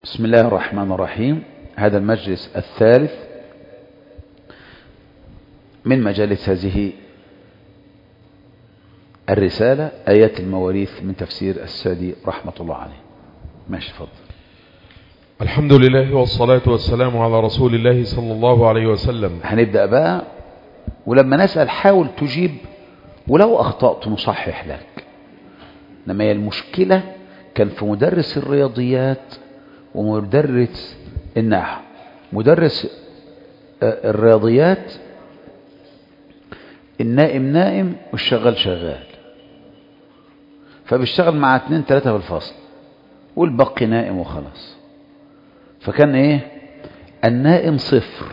بسم الله الرحمن الرحيم. هذا المجلس الثالث من مجالس هذه الرسالة، آيات المواريث من تفسير السادي رحمة الله عليه. ماشي، فضل. الحمد لله والصلاة والسلام على رسول الله صلى الله عليه وسلم. هنبدأ بقى، ولما نسأل حاول تجيب، ولو أخطأت نصحح لك. لما هي المشكلة كان في مدرس الرياضيات ومدرس النحو. مدرس الرياضيات النائم نائم والشغال شغال، فبيشتغل مع 2-3 في الفصل والباقي نائم وخلاص. فكان ايه؟ النائم 0.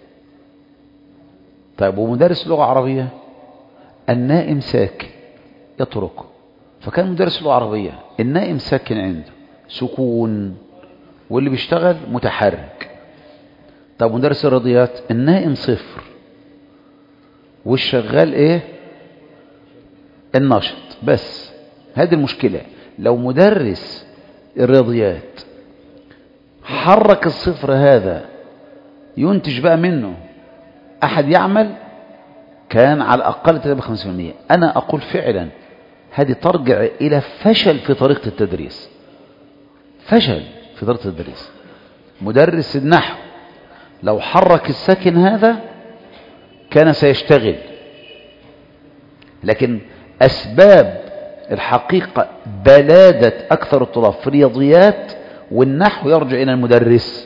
طيب ومدرس لغة عربية النائم ساكن يتركه، فكان مدرس لغة عربية النائم ساكن عنده سكون واللي بيشتغل متحرك. طب مدرس الرياضيات النائم 0 والشغال ايه؟ النشط. بس هذه المشكلة. لو مدرس الرياضيات حرك الصفر هذا ينتج بقى منه أحد يعمل، كان على الأقل 53%. أنا أقول فعلا هذه ترجع إلى فشل في طريقة التدريس. فشل في طريقة التدريس. مدرس النحو لو حرك الساكن هذا كان سيشتغل، لكن أسباب الحقيقة بلادة أكثر الطلاب في الرياضيات والنحو يرجع إلى المدرس.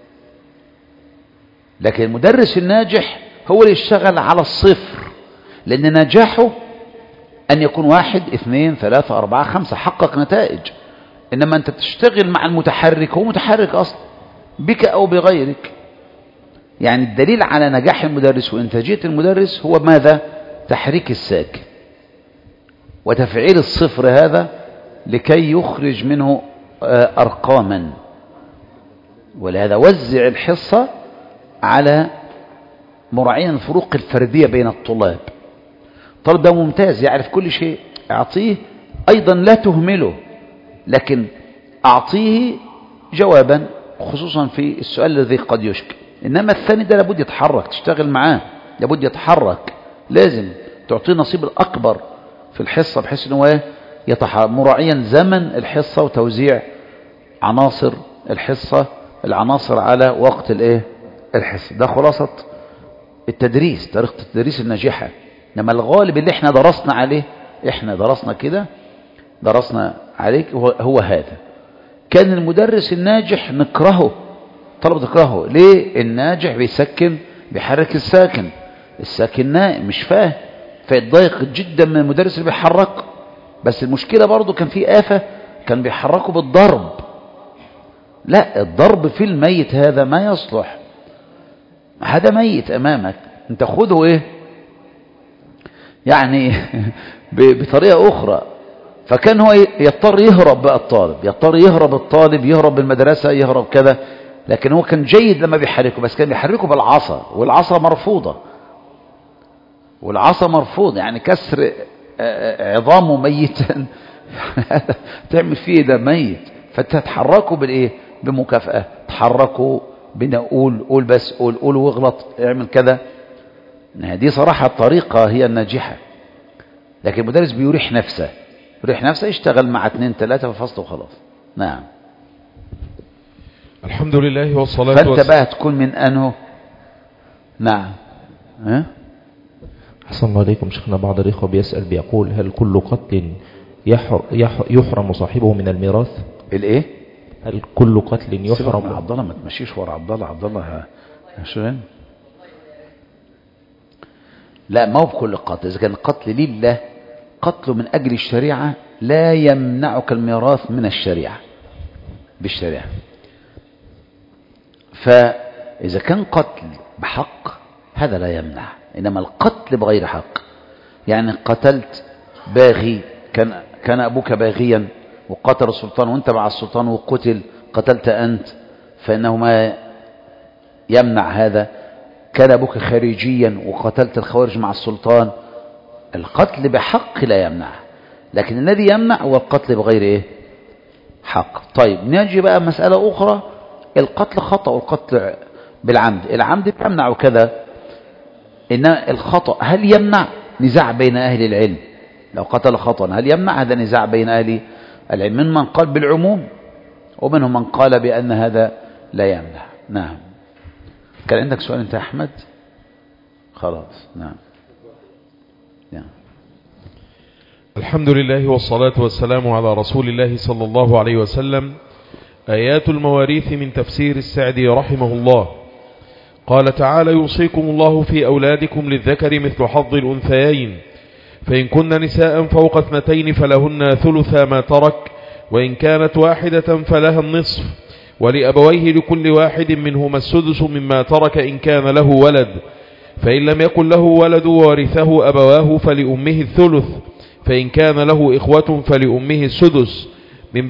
لكن المدرس الناجح هو اللي يشتغل على الصفر، لأن نجاحه أن يكون 1 2 3 4 5 حقق نتائج. إنما أنت تشتغل مع المتحرك، هو متحرك أصلا بك أو بغيرك. يعني الدليل على نجاح المدرس وإنتاجية المدرس هو ماذا؟ تحريك الساكن وتفعيل الصفر هذا لكي يخرج منه أرقاما. ولهذا وزع الحصة على مراعين الفروق الفردية بين الطلاب. الطالب ده ممتاز يعرف كل شيء، أعطيه أيضا لا تهمله، لكن أعطيه جوابا خصوصا في السؤال الذي قد يشكل. إنما الثاني ده لابد يتحرك، تشتغل معاه لابد يتحرك، لازم تعطيه نصيب الأكبر في الحصة بحيث أنه يتحرك مراعيا زمن الحصة وتوزيع عناصر الحصة العناصر على وقت الحصة. ده خلاصة التدريس، طريقة التدريس الناجحة. إنما الغالب اللي احنا درسنا عليه، احنا درسنا كده، درسنا عليك هو هذا. كان المدرس الناجح نكرهه، طلب تكرهه. ليه؟ الناجح بيسكن، بيحرك الساكن، الساكن نائم مش فاهم، فيتضايق جدا من المدرس اللي بيحرك. بس المشكلة برضو كان في آفة، كان بيحركه بالضرب. لا، الضرب في الميت هذا ما يصلح. هذا ميت أمامك، انت خده يعني بطريقة أخرى. فكان هو يضطر يهرب بقى الطالب، يضطر يهرب الطالب، يهرب بالمدرسة، يهرب كذا. لكن هو كان جيد لما بيحركه، بس كان بيحركه بالعصا، والعصا مرفوضة، والعصا مرفوض. يعني كسر عظامه ميتا تعمل فيه ده ميت. فتتحركوا بمكافأة، تحركوا قول بس، قول واغلط، اعمل كذا. دي صراحة الطريقة هي الناجحة. لكن المدرس بيريح نفسه، يشتغل مع 2-3 في الفصل وخلاص. نعم. الحمد لله والصلاة فانت بقى تكون من أنه. نعم. أحسن الله عليكم شيخنا. بعض الإخوة بيسأل بيقول: هل كل قتل يحرم صاحبه من الميراث؟ الايه؟ هل كل قتل يحرم؟ عبد الله ما تمشيش ورا عبد الله شغل. لا، ما هو بكل قتل. إذا كان القتل لله، قتل من أجل الشريعة، لا يمنعك الميراث من الشريعة بالشريعة. فإذا كان قتل بحق هذا لا يمنع. إنما القتل بغير حق، يعني قتلت باغي، كان أبوك باغيا وقتل السلطان وانت مع السلطان وقتل، قتلت أنت، فإنه ما يمنع هذا. كان أبوك خارجيا وقتلت الخوارج مع السلطان، القتل بحق لا يمنع. لكن الذي يمنع هو القتل بغير حق. طيب نجي بقى مسألة أخرى، القتل خطأ والقتل بالعمد. العمد بيمنع كذا، إن الخطأ هل يمنع؟ نزاع بين أهل العلم. لو قتل خطأ هل يمنع؟ هذا نزاع بين أهل العلم، من قال بالعموم ومنهم من قال بأن هذا لا يمنع. نعم. كان عندك سؤال أنت يا أحمد؟ خلاص. نعم. الحمد لله والصلاة والسلام على رسول الله صلى الله عليه وسلم. آيات المواريث من تفسير السعدي رحمه الله. قال تعالى: يوصيكم الله في أولادكم للذكر مثل حظ الأنثيين، فإن كن نساء فوق 2 فلهن ثلث ما ترك، وإن كانت واحدة فلها النصف، ولأبويه لكل واحد منهما السدس مما ترك إن كان له ولد، فإن لم يكن له ولد وورثه أبواه فلأمه الثلث، فإن كان له إخوة فلأمه السدس، من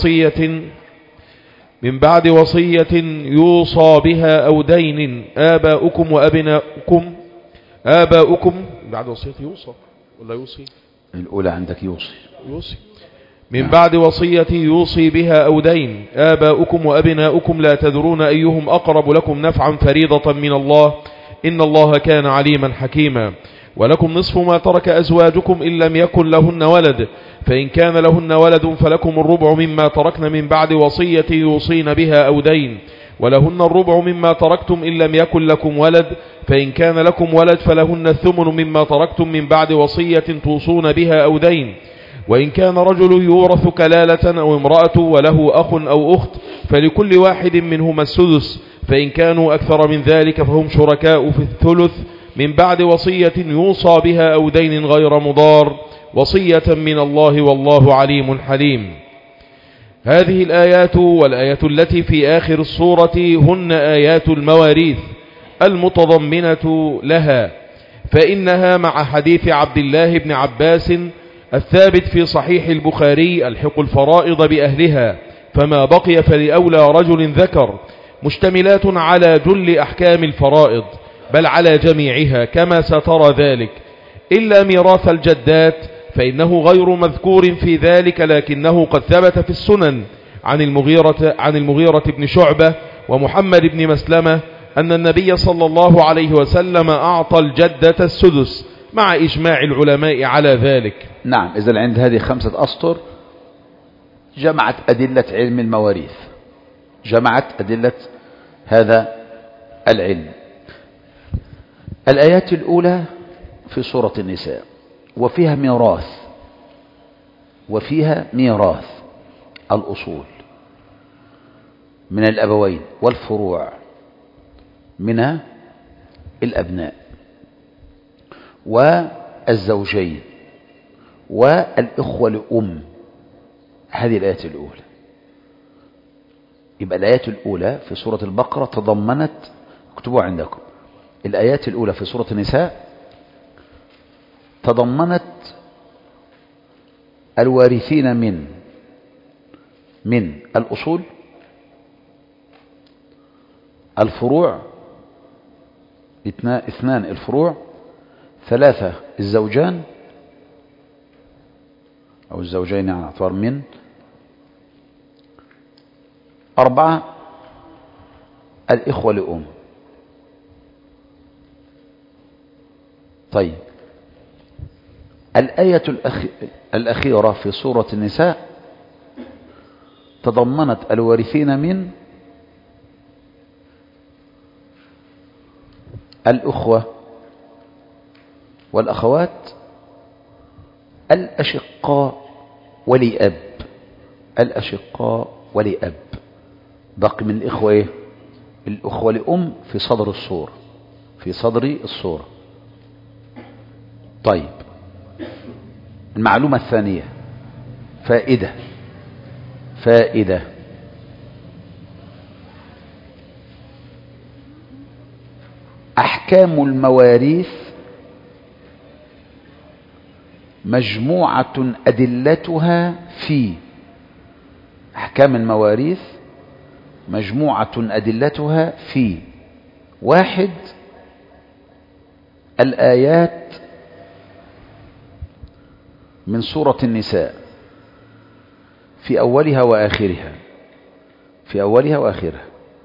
بعد وصية يوصى بها أو دين. آباؤكم وأبناؤكم بعد وصية يوصى ولا يوصي؟ الأولى عندك يوصي. من بعد وصية يوصي بها أو دين. آباؤكم وأبناؤكم لا تدرون أيهم أقرب لكم نفعا فريضة من الله، إن الله كان عليما حكيما. ولكم نصف ما ترك أزواجكم إن لم يكن لهن ولد، فإن كان لهن ولد فلكم الربع مما تركن من بعد وصية يوصين بها أو دين، ولهن الربع مما تركتم إن لم يكن لكم ولد، فإن كان لكم ولد فلهن الثمن مما تركتم من بعد وصية توصون بها أو دين. وإن كان رجل يورث كلالة أو امرأة وله أخ أو أخت فلكل واحد منهما السدس، فإن كانوا أكثر من ذلك فهم شركاء في الثلث، من بعد وصية يوصى بها أو دين غير مضار، وصية من الله والله عليم حليم. هذه الآيات والآية التي في آخر السورة هن آيات المواريث المتضمنة لها، فإنها مع حديث عبد الله بن عباس الثابت في صحيح البخاري: الحق الفرائض بأهلها، فما بقي فلأولى رجل ذكر، مشتملات على جل أحكام الفرائض بل على جميعها كما سترى ذلك، إلا ميراث الجدات فإنه غير مذكور في ذلك، لكنه قد ثبت في السنن عن المغيرة بن شعبة ومحمد بن مسلمة أن النبي صلى الله عليه وسلم أعطى الجدة السدس مع إجماع العلماء على ذلك. نعم. إذا عند هذه 5 أسطر جمعت أدلة علم المواريث، جمعت أدلة هذا العلم. الآيات الأولى في سورة النساء وفيها ميراث الأصول من الأبوين والفروع من الأبناء والزوجين والإخوة لأم. هذه الآيات الأولى. يبقى الآيات الأولى في سورة البقرة تضمنت، اكتبوها عندكم، الآيات الأولى في سورة النساء تضمنت الوارثين من الأصول، الفروع 2 الفروع، 3 الزوجان أو الزوجين على اعتبار من، 4 الإخوة لأم. طيب، الآية الأخيرة في سورة النساء تضمنت الوارثين من الأخوة والأخوات، الأشقاء ولأب. باقي من الإخوة إيه؟ الأخوة لأم في صدر الصورة. طيب، المعلومة الثانية فائدة أحكام المواريث مجموعة أدلتها في أحكام المواريث مجموعة أدلتها في 1 الآيات من سورة النساء في أولها وآخرها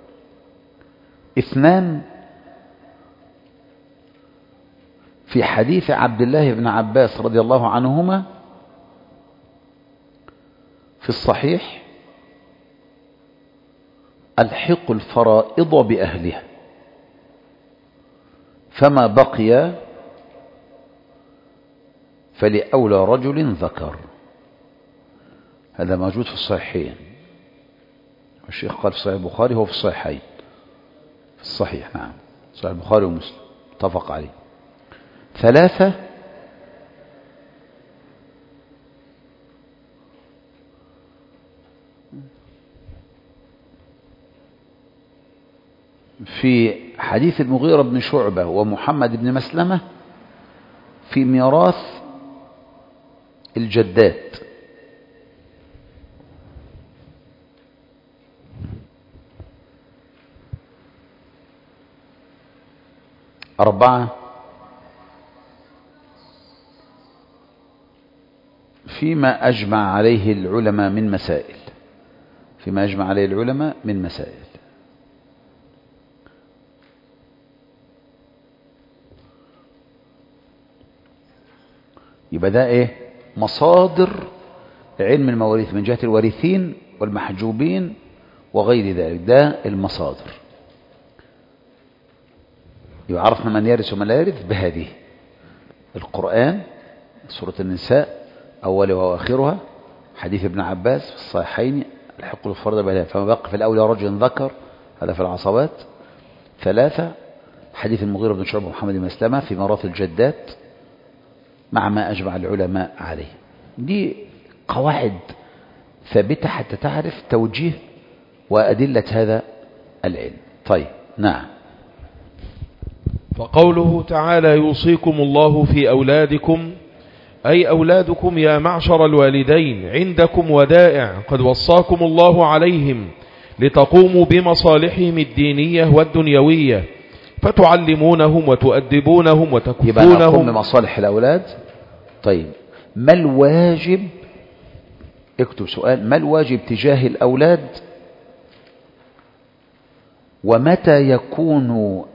اثنان في حديث عبد الله بن عباس رضي الله عنهما في الصحيح: الحق الفرائض بأهلها فما بقي فلأولى رجل ذكر. هذا موجود في الصحيحين، الشيخ قال في صحيح البخاري، هو في الصحيحين، في الصحيح، نعم، صحيح البخاري ومسلم اتفق عليه. ثلاثة: في حديث المغيرة بن شعبة ومحمد بن مسلمة في ميراث الجدات. أربعة: فيما أجمع عليه العلماء من مسائل، فيما أجمع عليه العلماء من مسائل. يبقى ده ايه؟ مصادر علم المواريث من جهة الوارثين والمحجوبين وغير ذلك، ده المصادر. يبقى عرفنا من يرث ومن لا يرث بهذه: القرآن، سورة النساء أولها وآخرها، حديث ابن عباس في الصحيحين: الحق الفرد بهذا فما بقي في الأولى رجل ذكر، هذا في العصبات. ثلاثة: حديث المغيرة بن شعبة ومحمد بن مسلمة في ميراث الجدات مع ما أجمع العلماء عليه. دي قواعد ثابتة حتى تعرف توجيه وأدلة هذا العلم. طيب، نعم. فقوله تعالى: يوصيكم الله في أولادكم، أي أولادكم يا معشر الوالدين عندكم ودائع قد وصاكم الله عليهم لتقوموا بمصالحهم الدينية والدنيوية، فتعلمونهم وتؤدبونهم وتكفونهم. يبقى نقوم بمصالح الأولاد. طيب، ما الواجب؟ اكتب سؤال: ما الواجب تجاه الأولاد؟ ومتى يكون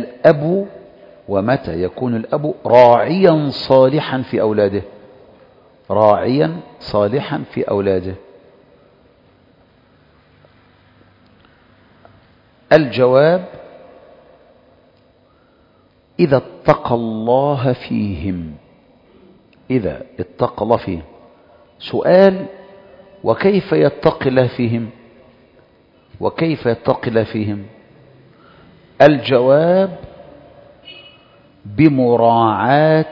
الأب راعيا صالحا في أولاده؟ راعيا صالحا في أولاده. الجواب: إذا اتقى الله فيهم، إذا اتقى الله فيهم. سؤال: وكيف يتقي الله فيهم؟ وكيف يتقي الله فيهم؟ الجواب: بمراعاة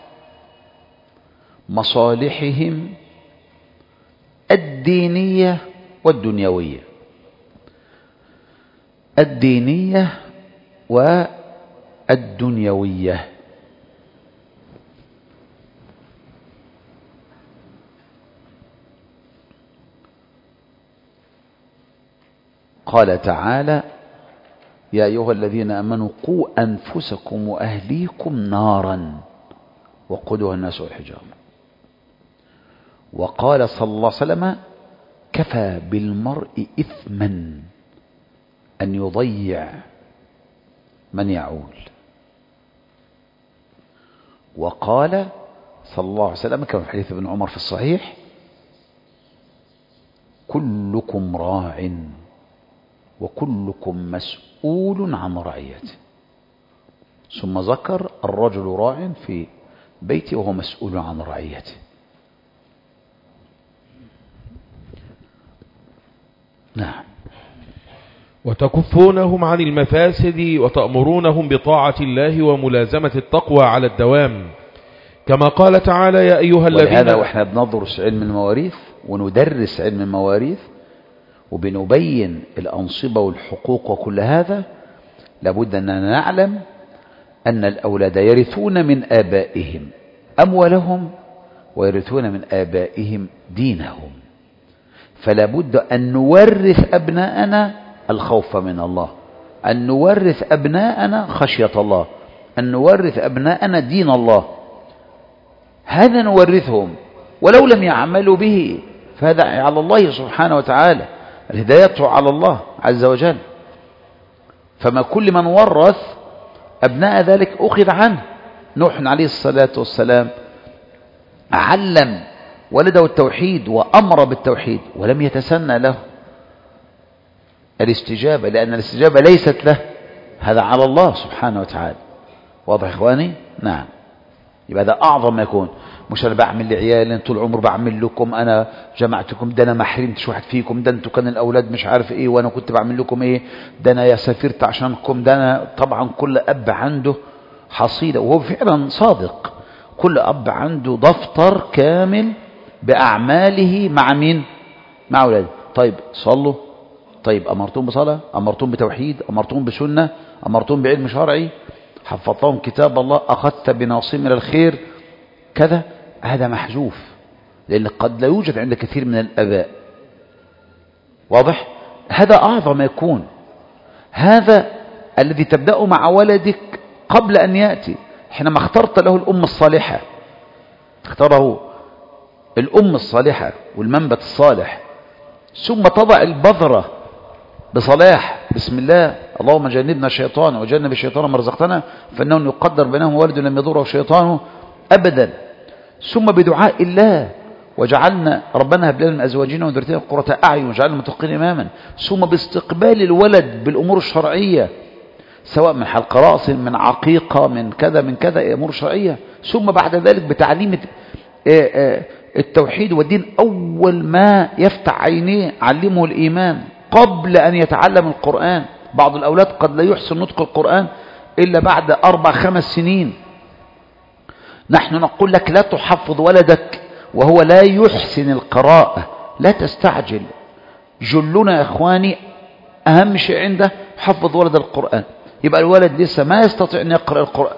مصالحهم الدينية والدنيوية، الدينية والدنيوية. قال تعالى: يا أيها الذين آمنوا قوا أنفسكم وأهليكم نارا وقودها الناس والحجارة. وقال صلى الله عليه وسلم: كفى بالمرء إثما أن يضيع من يعول. وقال صلى الله عليه وسلم كما في حديث ابن عمر في الصحيح: كلكم راع وكلكم مسؤول عن رعيته. ثم ذكر: الرجل راع في بيته وهو مسؤول عن رعيته. نعم. وتكفونهم عن المفاسد وتأمرونهم بطاعة الله وملازمة التقوى على الدوام، كما قال تعالى: يا أيها الذين. ولهذا وإحنا بندرس علم المواريث وندرس علم المواريث وبنبين الأنصبة والحقوق وكل هذا، لابد أننا نعلم أن الأولاد يرثون من آبائهم أموالهم ويرثون من آبائهم دينهم، فلا بد أن نورث أبناءنا الخوف من الله، أن نورث أبناءنا خشية الله، أن نورث أبناءنا دين الله. هذا نورثهم، ولو لم يعملوا به فهذا على الله سبحانه وتعالى، الهداية على الله عز وجل. فما كل من ورث أبناء ذلك أخذ عنه. نوح عليه الصلاة والسلام علم ولده التوحيد وأمر بالتوحيد ولم يتسنى له الاستجابة، لأن الاستجابة ليست له، هذا على الله سبحانه وتعالى. واضح إخواني؟ نعم. يبقى ده أعظم ما يكون. مش أنا بعمل لعيالي طول عمر بعمل لكم، أنا جمعتكم، ده أنا ما حرمتش واحد فيكم، ده أنتوا كان الأولاد مش عارف إيه وأنا كنت بعمل لكم إيه، ده أنا يا سافرت عشانكم، ده أنا. طبعا كل أب عنده حصيلة، وهو فعلا صادق. كل أب عنده دفتر كامل بأعماله مع مين؟ مع أولاده. طيب صلوا، طيب أمرتم بصلاة، أمرتم بتوحيد، أمرتم بسنة، أمرتم بعلم شرعي، حفظتهم كتاب الله، أخذت بناصية من الخير كذا. هذا محذوف، لأن قد لا يوجد عند كثير من الآباء. واضح؟ هذا أعظم ما يكون. هذا الذي تبدأ مع ولدك قبل أن يأتي. حينما اخترت له الأم الصالحة، اختاره الأم الصالحة والمنبت الصالح، ثم تضع البذرة بصلاح، بسم الله، اللهم جنبنا الشيطان وجنب الشيطان ما رزقتنا، فإنه يقدر بينهم ولد لم يضره شيطانه أبدا. ثم بدعاء الله، وجعلنا ربنا هب لنا من أزواجنا وذريتنا قرة أعين وجعلنا المتقين إماما. ثم باستقبال الولد بالأمور الشرعية، سواء من حلق رأس، من عقيقة، من كذا من كذا، أمور شرعية. ثم بعد ذلك بتعليم التوحيد والدين. أول ما يفتح عينيه علمه الإيمان قبل أن يتعلم القرآن. بعض الأولاد قد لا يحسن نطق القرآن إلا بعد 4-5 سنين. نحن نقول لك لا تحفظ ولدك وهو لا يحسن القراءة، لا تستعجل. جلنا يا إخواني أهم شيء عنده حفظ ولد القرآن. يبقى الولد لسه ما يستطيع أن يقرأ القرآن،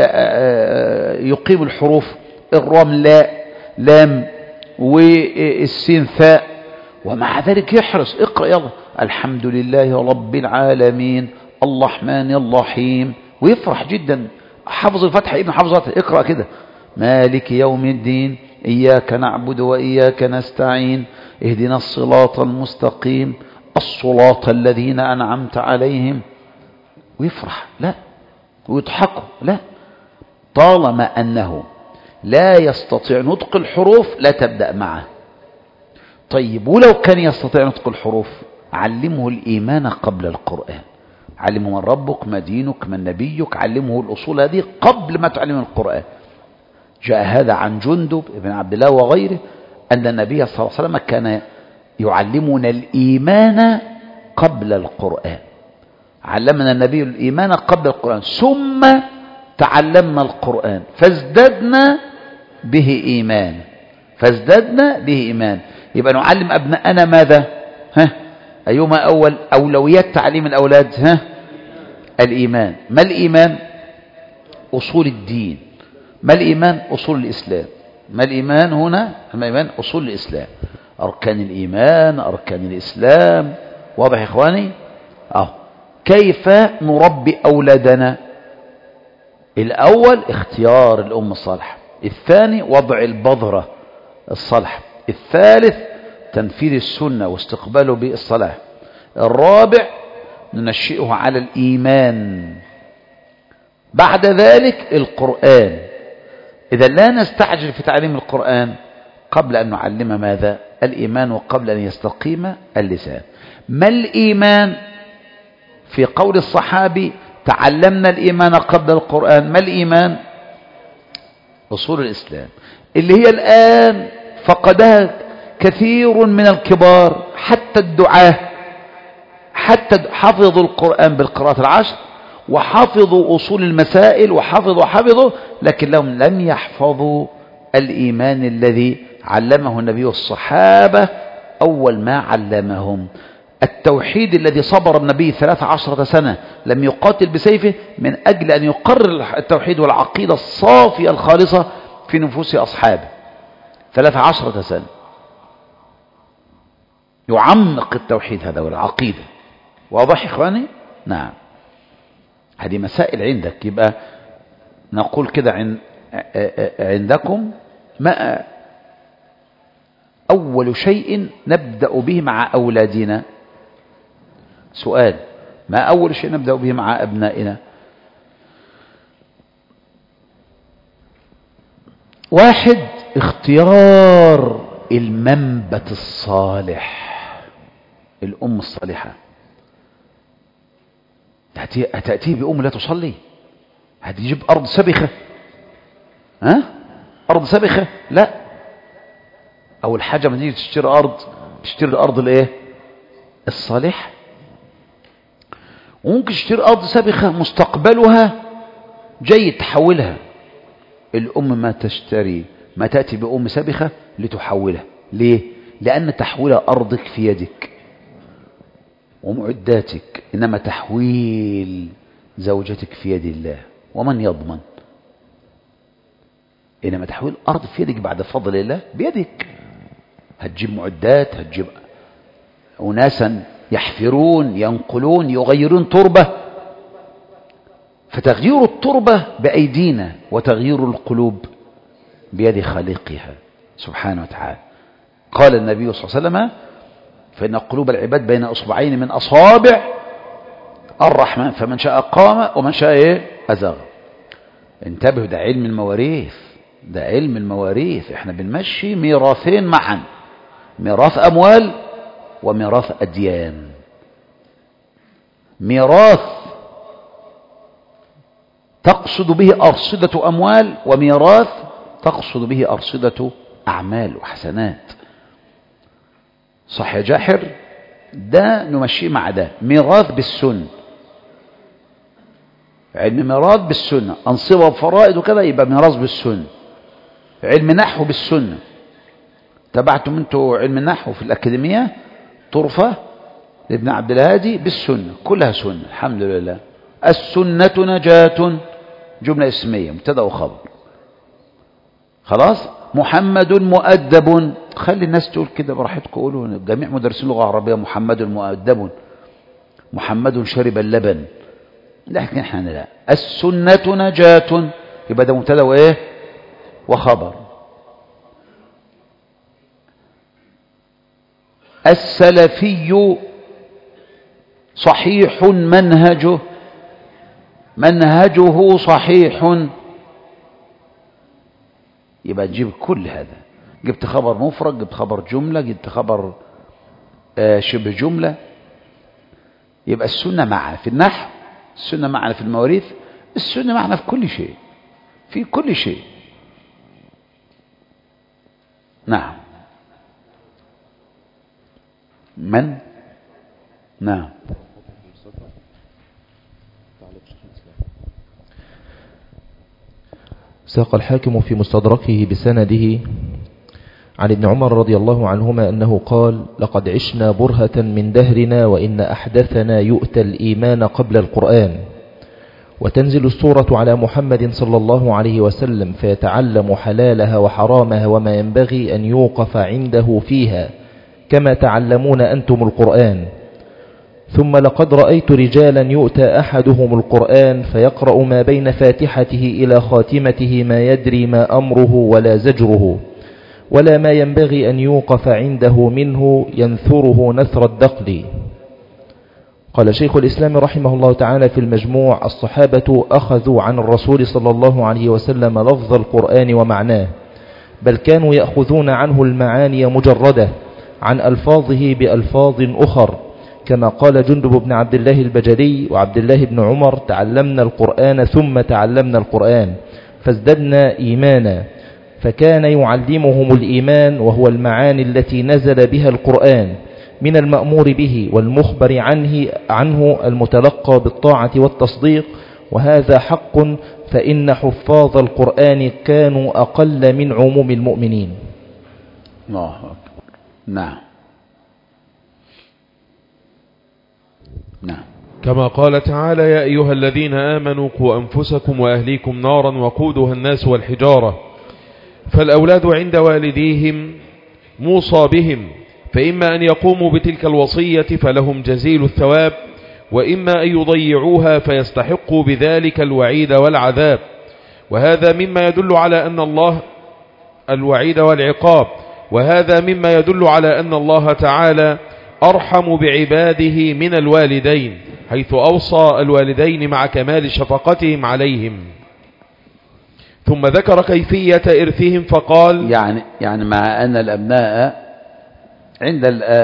يقيم الحروف، الرام لاء لام والسين ثاء، ومع ذلك يحرص اقرأ يلا الحمد لله رب العالمين الرحمن الرحيم، ويفرح جدا. حفظ الفتحة، ابن حفظ الفتحة اقرأ كده مالك يوم الدين إياك نعبد وإياك نستعين اهدنا الصراط المستقيم الصراط الذين أنعمت عليهم، ويفرح لا ويضحكوا لا. طالما أنه لا يستطيع نطق الحروف لا تبدأ معه. طيب ولو كان يستطيع نطق الحروف علمه الإيمان قبل القرآن، علمه من ربك ما دينك من نبيك، علمه الأصول هذه قبل ما تعلم القرآن. جاء هذا عن جندب بن عبد الله وغيره أن النبي صلى الله عليه وسلم كان يعلمنا الإيمان قبل القرآن. علمنا النبي الإيمان قبل القرآن ثم تعلمنا القرآن فازددنا به إيمان، فازددنا به إيمان. يبقى نعلم أبناءنا ماذا؟ أيما أول أولويات تعليم الأولاد؟ الإيمان. ما الإيمان؟ أصول الدين. ما الإيمان؟ أصول الإسلام. ما الإيمان هنا؟ الإيمان أصول الإسلام، أركان الإيمان، أركان الإسلام. واضح يا إخواني؟ كيف نربي أولادنا؟ الأول اختيار الأم الصالحة، الثاني وضع البذرة الصالحة، الثالث تنفيذ السنة واستقباله بالصلاة، الرابع ننشئه على الإيمان، بعد ذلك القرآن. إذا لا نستعجل في تعليم القرآن قبل أن نعلم ماذا؟ الإيمان، وقبل أن يستقيم اللسان. ما الإيمان؟ في قول الصحابي تعلمنا الإيمان قبل القرآن. ما الإيمان؟ أصول الإسلام اللي هي الآن فقدها كثير من الكبار، حتى الدعاة، حتى حفظوا القرآن بالقراءة العشر وحفظوا أصول المسائل وحفظوا، لكن لم يحفظوا الإيمان الذي علمه النبي والصحابة أول ما علمهم. التوحيد الذي صبر النبي 13 سنة لم يقاتل بسيفه من أجل أن يقرر التوحيد والعقيدة الصافية الخالصة في نفوس أصحابه. 13 سنة يعمق التوحيد هذا والعقيدة. واضح إخواني؟ نعم. هذه مسائل عندك. يبقى نقول كده عندكم ما أول شيء نبدأ به مع أولادنا؟ سؤال: ما أول شيء نبدأ به مع أبنائنا. واحد، اختيار المنبت الصالح، الأم الصالحة. هتأتيه بأم لا تصلي؟ هتجيب أرض سبخة؟ أرض سبخة؟ لا. أول حاجة ما تيجي تشتري أرض، تشتري الأرض الإيه؟ الصالح. وممكن تشتري أرض سبخة مستقبلها جيد تحولها. الأم ما تأتي بأم سبخة لتحولها. ليه؟ لأن تحويل أرضك في يدك ومعداتك، إنما تحويل زوجتك في يد الله، ومن يضمن؟ إنما تحويل أرض في يدك بعد فضل الله بيدك. هتجيب معدات، هتجيب أناسا يحفرون، ينقلون، يغيرون تربة. فتغيير التربة بأيدينا، وتغيير القلوب بيد خالقها سبحانه وتعالى. قال النبي صلى الله عليه وسلم: فإن قلوب العباد بين أصبعين من أصابع الرحمن، فمن شاء قام ومن شاء أزاغ. انتبهوا، ده علم المواريث، ده علم المواريث. احنا بنمشي ميراثين معا، ميراث أموال وميراث أديان. ميراث تقصد به أرصدة أموال، وميراث تقصد به أرصدة أعمال وحسنات. صح يا جاحر؟ ده نمشي مع ده. ميراث بالسنة، علم ميراث بالسنة، أنصبة وفرائض وكذا، يبقى ميراث بالسنة. علم نحو بالسنة. تبعتم انتوا علم النحو في الأكاديمية، طرفة لابن عبد الهادي بالسنة، كلها سنة الحمد لله. السنة نجاة، جملة اسمية مبتدأ وخبر. خلاص. محمد مؤدب، خلي الناس تقول كده براحتكم، قولوا جميع مدرسين اللغة العربية محمد مؤدب، محمد شرب اللبن. لكن احنا لا. السنة نجاة، يبقى ده مبتدأ وايه وخبر. السلفي صحيح منهجه صحيح، يبقى تجيب كل هذا. جبت خبر مفرد، جبت خبر جملة، جبت خبر شبه جملة. يبقى السنة معنا في النحو، السنة معنا في المواريث، السنة معنا في كل شيء، في كل شيء. نعم. من؟ نعم. ساق الحاكم في مستدركه بسنده عن ابن عمر رضي الله عنهما أنه قال: لقد عشنا برهة من دهرنا، وإن أحدثنا يؤتى الإيمان قبل القرآن. وتنزل السورة على محمد صلى الله عليه وسلم، فيتعلم حلالها وحرامها وما ينبغي أن يوقف عنده فيها، كما تعلمون أنتم القرآن. ثم لقد رأيت رجالا يؤتى أحدهم القرآن فيقرأ ما بين فاتحته إلى خاتمته ما يدري ما أمره ولا زجره، ولا ما ينبغي أن يوقف عنده منه، ينثره نثر الدقل. قال شيخ الإسلام رحمه الله تعالى في المجموع: الصحابة أخذوا عن الرسول صلى الله عليه وسلم لفظ القرآن ومعناه، بل كانوا يأخذون عنه المعاني مجردة عن ألفاظه بألفاظ أخر، كما قال جندب بن عبد الله البجلي وعبد الله بن عمر: تعلمنا القرآن ثم تعلمنا القرآن فازددنا إيمانا. فكان يعلمهم الإيمان، وهو المعاني التي نزل بها القرآن من المأمور به والمخبر عنه المتلقى بالطاعة والتصديق، وهذا حق، فإن حفاظ القرآن كانوا أقل من عموم المؤمنين. الله أكبر. نعم. نعم. كما قال تعالى: يا أيها الذين آمنوا قوا أنفسكم وأهليكم نارا وقودها الناس والحجارة. فالأولاد عند والديهم موصى بهم، فإما أن يقوموا بتلك الوصية فلهم جزيل الثواب، وإما أن يضيعوها فيستحقوا بذلك الوعيد والعذاب. وهذا مما يدل على أن الله الوعيد والعقاب، وهذا مما يدل على أن الله تعالى أرحم بعباده من الوالدين، حيث أوصى الوالدين مع كمال شفقتهم عليهم. ثم ذكر كيفية إرثهم فقال: يعني مع أن الأبناء عند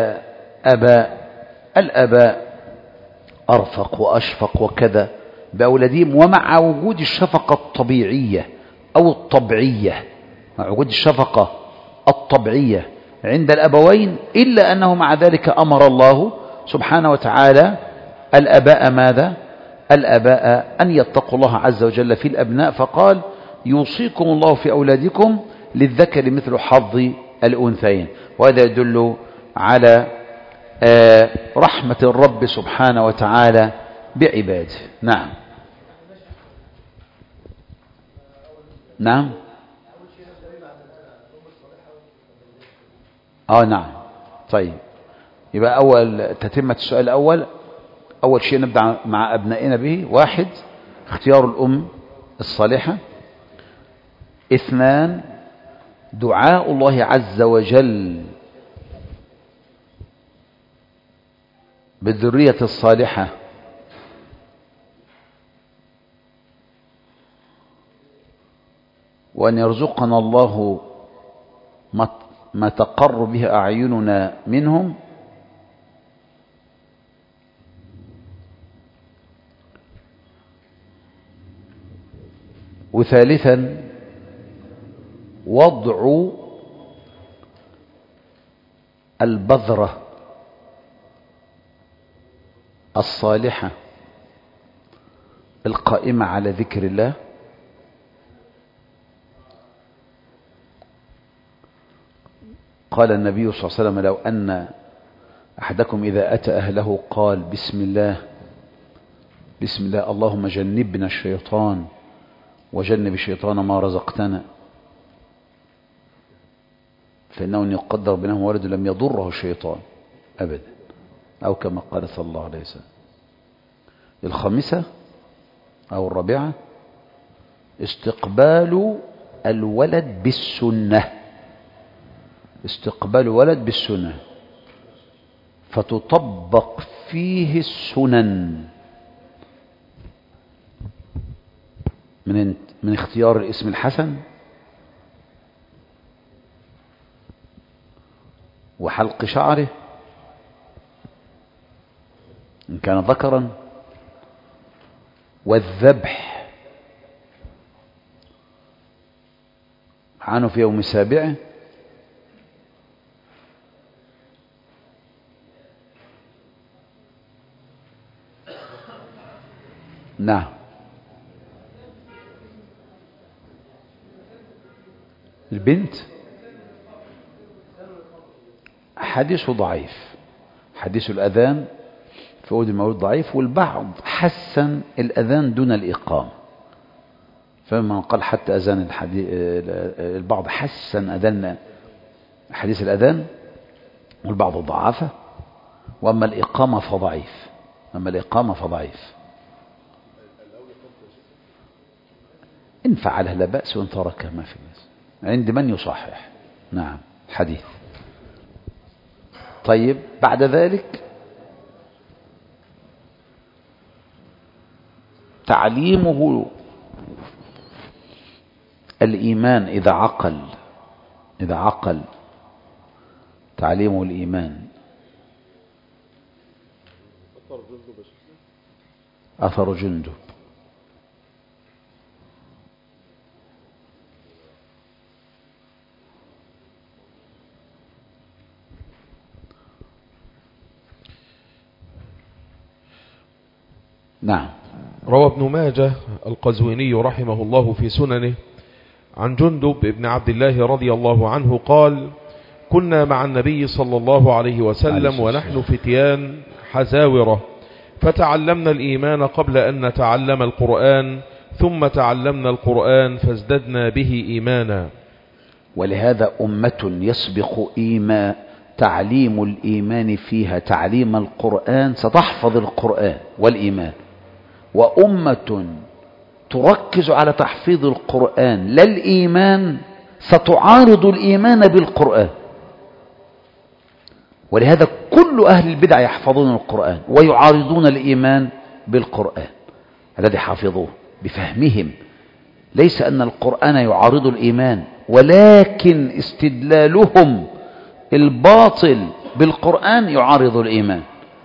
الآباء أرفق وأشفق وكذا بأولادهم، ومع وجود الشفقة الطبيعية أو الطبيعية، مع وجود الشفقة الطبيعية عند الأبوين، إلا أنه مع ذلك أمر الله سبحانه وتعالى الآباء ماذا؟ الآباء أن يتقوا الله عز وجل في الأبناء، فقال: يوصيكم الله في أولادكم للذكر مثل حظ الأنثيين. وهذا يدل على رحمة الرب سبحانه وتعالى بعباده. نعم نعم نعم. طيب، يبقى أول تتمة السؤال الأول، أول شيء نبدأ مع أبنائنا به: 1 اختيار الأم الصالحة. 2 دعاء الله عز وجل بالذرية الصالحة. وأن يرزقنا الله ما تقر به أعيننا منهم. وثالثا وضع البذرة الصالحة القائمة على ذكر الله. قال النبي صلى الله عليه وسلم: لو أن أحدكم إذا أتى أهله قال: بسم الله بسم الله اللهم جنبنا الشيطان وجنب الشيطان ما رزقتنا، فإنه إن يقدر بينهم ولد لم يضره الشيطان أبدا، أو كما قال صلى الله عليه وسلم. 5 أو 4 استقبال الولد بالسنة. استقبال ولد بالسنة، فتطبق فيه السنن من اختيار الاسم الحسن، وحلق شعره إن كان ذكرا، والذبح عنه في يوم 7، نعم. البنت حديثه ضعيف، حديث الأذان في أود المولود ضعيف، والبعض حسن الأذان دون الإقامة، فمن قال حتى أذان البعض حسن أذان حديث الأذان، والبعض ضعفه، وأما الإقامة فضعيف. إن فعلها لا بأس، وإن تركها ما في بأس، عند من يصحح. نعم، حديث. طيب، بعد ذلك تعليمه الإيمان إذا عقل تعليمه الإيمان. أثر جندب. نعم. روى ابن ماجه القزويني رحمه الله في سننه عن جندب بن عبد الله رضي الله عنه قال: كنا مع النبي صلى الله عليه وسلم ونحن فتيان حزاورة، فتعلمنا الإيمان قبل أن نتعلم القرآن، ثم تعلمنا القرآن فازددنا به إيمانا. ولهذا أمة يسبق تعليم الإيمان فيها تعليم القرآن ستحفظ القرآن والإيمان، وأمة تركز على تحفيظ القرآن لا الإيمان ستعارض الإيمان بالقرآن. ولهذا كل أهل البدع يحفظون القرآن ويعارضون الإيمان بالقرآن الذي حافظوه بفهمهم. ليس أن القرآن يعارض الإيمان، ولكن استدلالهم الباطل بالقرآن يعارض الإيمان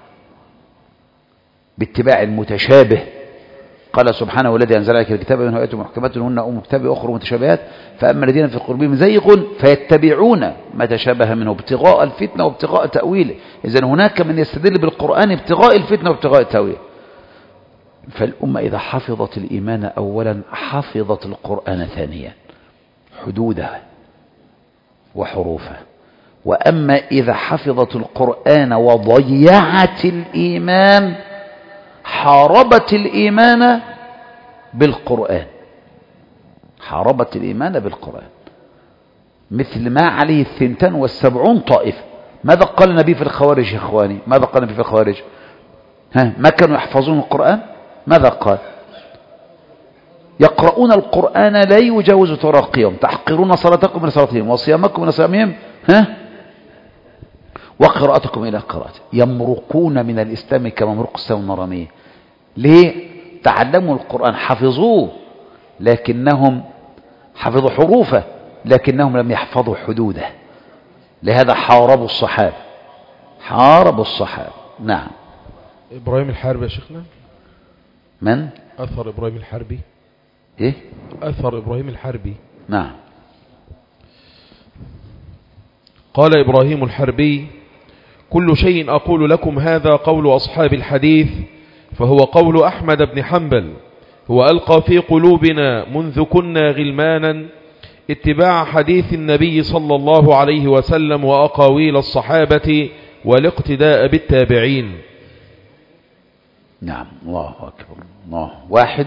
باتباع المتشابه. قال سبحانه: والذي أنزل عليك الكتاب منه آيات محكمات هن أم الكتاب أخرى متشابهات فأما الذين في قلوبهم زيغ فيتبعون ما تشابه منه ابتغاء الفتنة وابتغاء تأويله. إذن هناك من يستدل بالقرآن ابتغاء الفتنة وابتغاء التأويل. فالأمة إذا حفظت الإيمان أولا حفظت القرآن ثانيا حدوده وحروفه. وأما إذا حفظت القرآن وضيعت الإيمان حاربت الإيمان بالقرآن، حاربت الإيمان بالقرآن، مثل ما عليه 72 طائفة. ماذا قال النبي في الخوارج يا إخواني؟ ماذا قال النبي في الخوارج؟ ما كانوا يحفظون القرآن؟ ماذا قال؟ يقرؤون القرآن لا يجاوز تراقيهم، تحقرون صلاتكم من صلاتهم وصيامكم من صيامهم وقراءتكم إلى قراءته. يمرقون من الإسلام كممرق السهم من رميه. ليه؟ تعلموا القرآن، حفظوه، لكنهم حفظوا حروفه لكنهم لم يحفظوا حدوده. لهذا حاربوا الصحابة، حاربوا الصحابة. نعم. إبراهيم الحربي يا شيخنا. من؟ أثر إبراهيم الحربي. إيه؟ أثر إبراهيم الحربي. نعم. قال إبراهيم الحربي: كل شيء أقول لكم هذا قول أصحاب الحديث، فهو قول أحمد بن حنبل. هو ألقى في قلوبنا منذ كنا غلمانا اتباع حديث النبي صلى الله عليه وسلم وأقاويل الصحابة والاقتداء بالتابعين. نعم. الله أكبر. الله. واحد.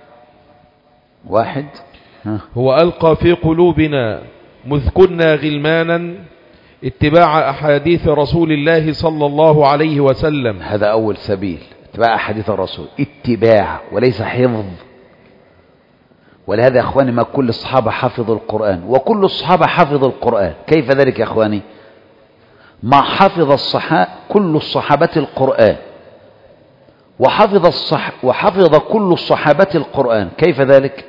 هو ألقى في قلوبنا مذ كنا غلمانا اتباع أحاديث رسول الله صلى الله عليه وسلم. هذا أول سبيل، اتباع أحاديث الرسول، اتباع وليس حفظ. ولهذا يا أخواني ما كل الصحابة حفظوا القرآن، وكل الصحابة حفظوا القرآن. كيف ذلك يا أخواني؟ ما حفظ كل الصحابة القرآن وحفظ كل الصحابة القرآن. كيف ذلك؟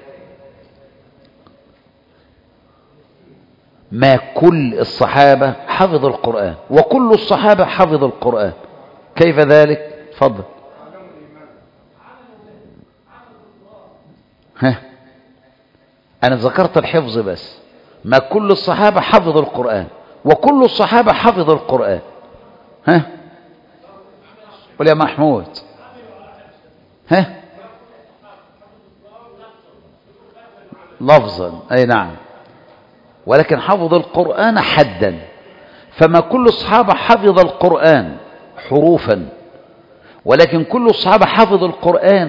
ما كل الصحابة حفظوا القرآن وكل الصحابة حفظوا القرآن. كيف ذلك؟ تفضل. أنا ذكرت الحفظ بس. ما كل الصحابة حفظوا القرآن وكل الصحابة حفظوا القرآن. قل يا محمود. لفظا أي نعم، ولكن حفظوا القرآن حدا. فما كل الصحابة حفظ القرآن حروفا، ولكن كل الصحابة حفظوا القرآن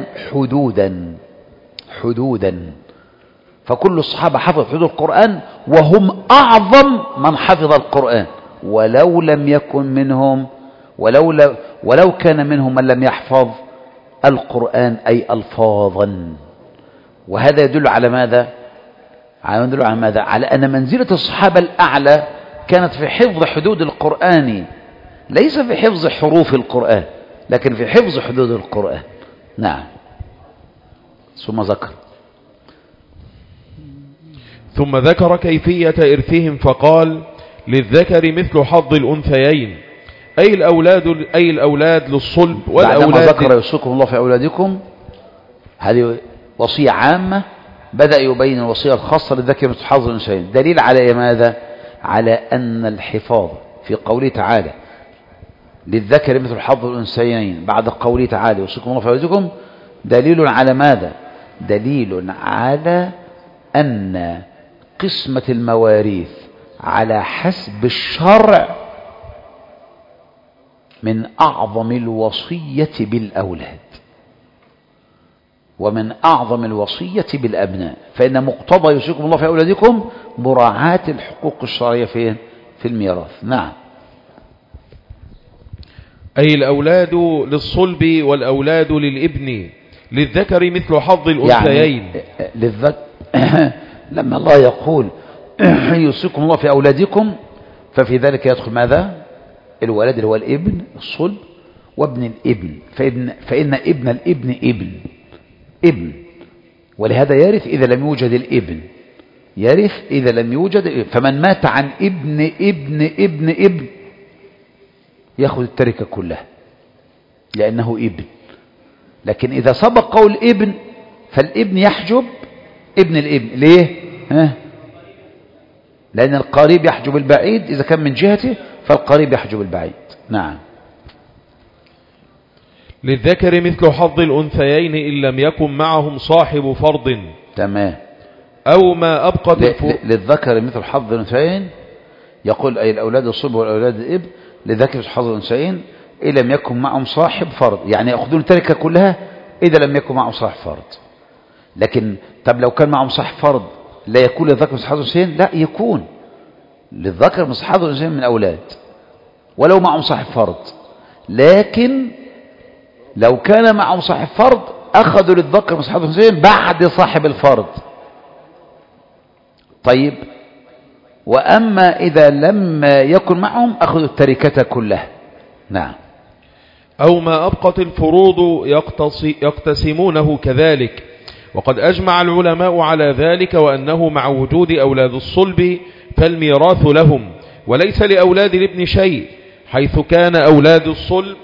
حدودا. فكل الصحابة حفظوا حدود القرآن وهم أعظم من حفظ القرآن، ولو لم يكن منهم ولو كان منهم من لم يحفظ القرآن أي ألفاظا. وهذا يدل على ماذا؟ على أن منزلة الصحابة الأعلى كانت في حفظ حدود القرآن، ليس في حفظ حروف القرآن، لكن في حفظ حدود القرآن. نعم. ثم ذكر كيفية إرثهم فقال: للذكر مثل حظ الأنثيين، أي الأولاد للصلب والأولاد. بعدما ذكر يوصيكم الله في أولادكم، هذه وصية عامة، بدأ يبين الوصية الخاصة للذكر مثل حظ الأنثيين. دليل على ماذا؟ على أن الحفاظ في قوله تعالى للذكر مثل حظ الأنثيين بعد قوله تعالى يوصيكم الله في أولادكم، دليل على ماذا؟ دليل على أن قسمة المواريث على حسب الشرع من أعظم الوصية بالأولاد ومن أعظم الوصية بالأبناء. فإن مقتضى يوصيكم الله في أولادكم مراعاة الحقوق الشرعية في الميراث. نعم. أي الأولاد للصلب والأولاد للابن، للذكر مثل حظ الأنثيين. يعني للذكر لما الله يقول يوصيكم الله في أولادكم، ففي ذلك يدخل ماذا؟ الولد اللي هو الابن الصلب وابن الابن، فإن ابن الابن ابن، ولهذا يرث إذا لم يوجد الابن، يرث إذا لم يوجد. فمن مات عن ابن ابن ابن ابن يأخذ التركة كلها لأنه ابن. لكن إذا سبقه الابن فالابن يحجب ابن الابن. ليه؟ لأن القريب يحجب البعيد، إذا كان من جهته فالقريب يحجب البعيد. نعم. للذكر مثل حظ الأنثيين إن لم يكن معهم صاحب فرض. تمام. أو ما أبقت للذكر مثل حظ الأنثيين، يقول أي الأولاد الصلب والأولاد الإبن، للذكر مثل حظ الأنثيين إن لم يكن معهم صاحب فرض، يعني يأخذون التركة كلها إذا لم يكن معهم صاحب فرض. لكن طب لو كان معهم صاحب فرض لا يكون للذكر مثل حظ الأنثيين؟ لا، يكون للذكر مثل حظ الأنثيين من أولاد ولو معهم صاحب فرض. لكن لو كان معهم صاحب فرض أخذوا للذكر مثل حظ الأنثيين بعد صاحب الفرض. طيب، وأما إذا لم يكن معهم أخذوا التركة كلها. نعم. أو ما أبقت الفروض يقتسمونه كذلك، وقد أجمع العلماء على ذلك، وأنه مع وجود أولاد الصلب فالميراث لهم وليس لأولاد الابن شيء، حيث كان أولاد الصلب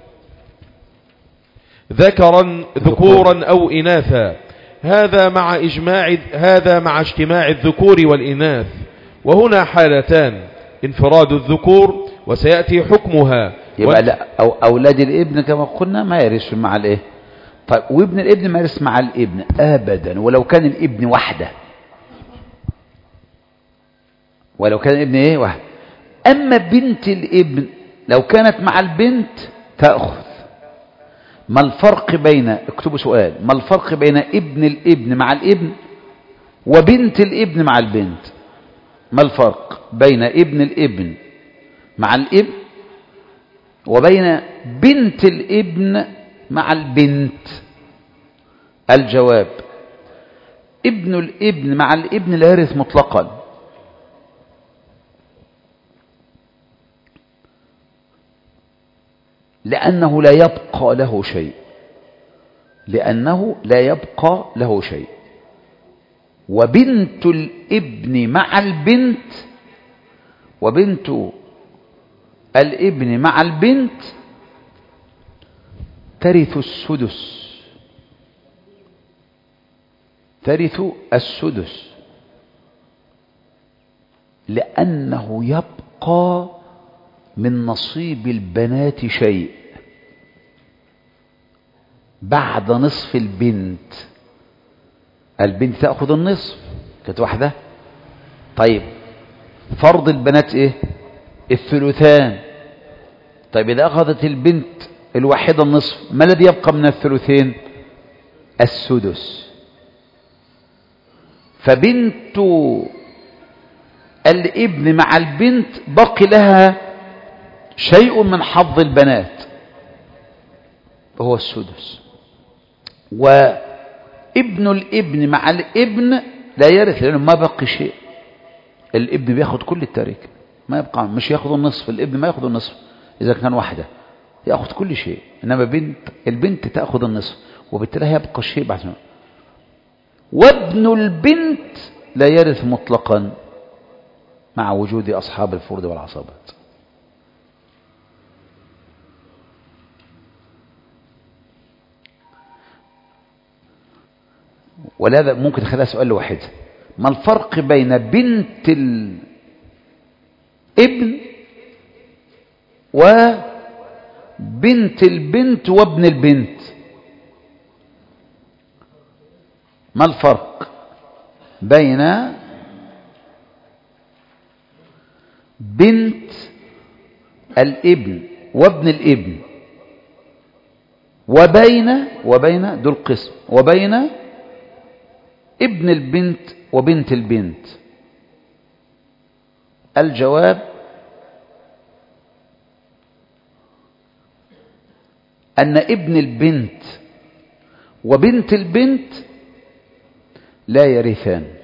ذكورا أو إناثا. هذا مع اجتماع الذكور والإناث. وهنا حالتان: انفراد الذكور وسيأتي حكمها. يبقى لا، أو أولاد الابن كما قلنا ما يرث مع الإيه؟ طيب، وابن الابن ما يرث مع الابن أبدا ولو كان الابن وحده، ولو كان الابن إيه؟ واحد. أما بنت الابن لو كانت مع البنت تأخذ. ما الفرق بين، اكتبوا سؤال، ما الفرق بين ابن الابن مع الابن وبنت الابن مع البنت؟ ما الفرق بين ابن الابن مع الابن وبين بنت الابن مع البنت؟ الجواب: ابن الابن مع الابن لا يرث مطلقا، لأنه لا يبقى له شيء، لأنه لا يبقى له شيء. وبنت الابن مع البنت، وبنت الابن مع البنت ترث السدس، ترث السدس، لأنه يبقى من نصيب البنات شيء بعد نصف البنت. البنت تأخذ النصف، كانت واحدة. طيب، فرض البنات ايه؟ الثلثان. طيب، إذا أخذت البنت الواحدة النصف، ما الذي يبقى من الثلثين؟ السدس. فبنت الابن مع البنت بقي لها شيء من حظ البنات وهو السدس. وابن الابن مع الابن لا يرث لأنه ما بقي شيء. الابن بياخد كل التركة، ما يبقى، مش ياخد النصف، الابن ما ياخد النصف إذا كان واحدة، ياخد كل شيء. إنما البنت تأخذ النصف، وبالتالي يبقى الشيء بعد ما. وابن البنت لا يرث مطلقا مع وجود أصحاب الفروض والعصبات. ولهذا ممكن تخليها سؤال واحد: ما الفرق بين بنت الابن وبنت البنت وابن البنت؟ ما الفرق بين بنت الابن وابن الابن وبين دول قسم، وبين ابن البنت وبنت البنت؟ الجواب: أن ابن البنت وبنت البنت لا يرثان،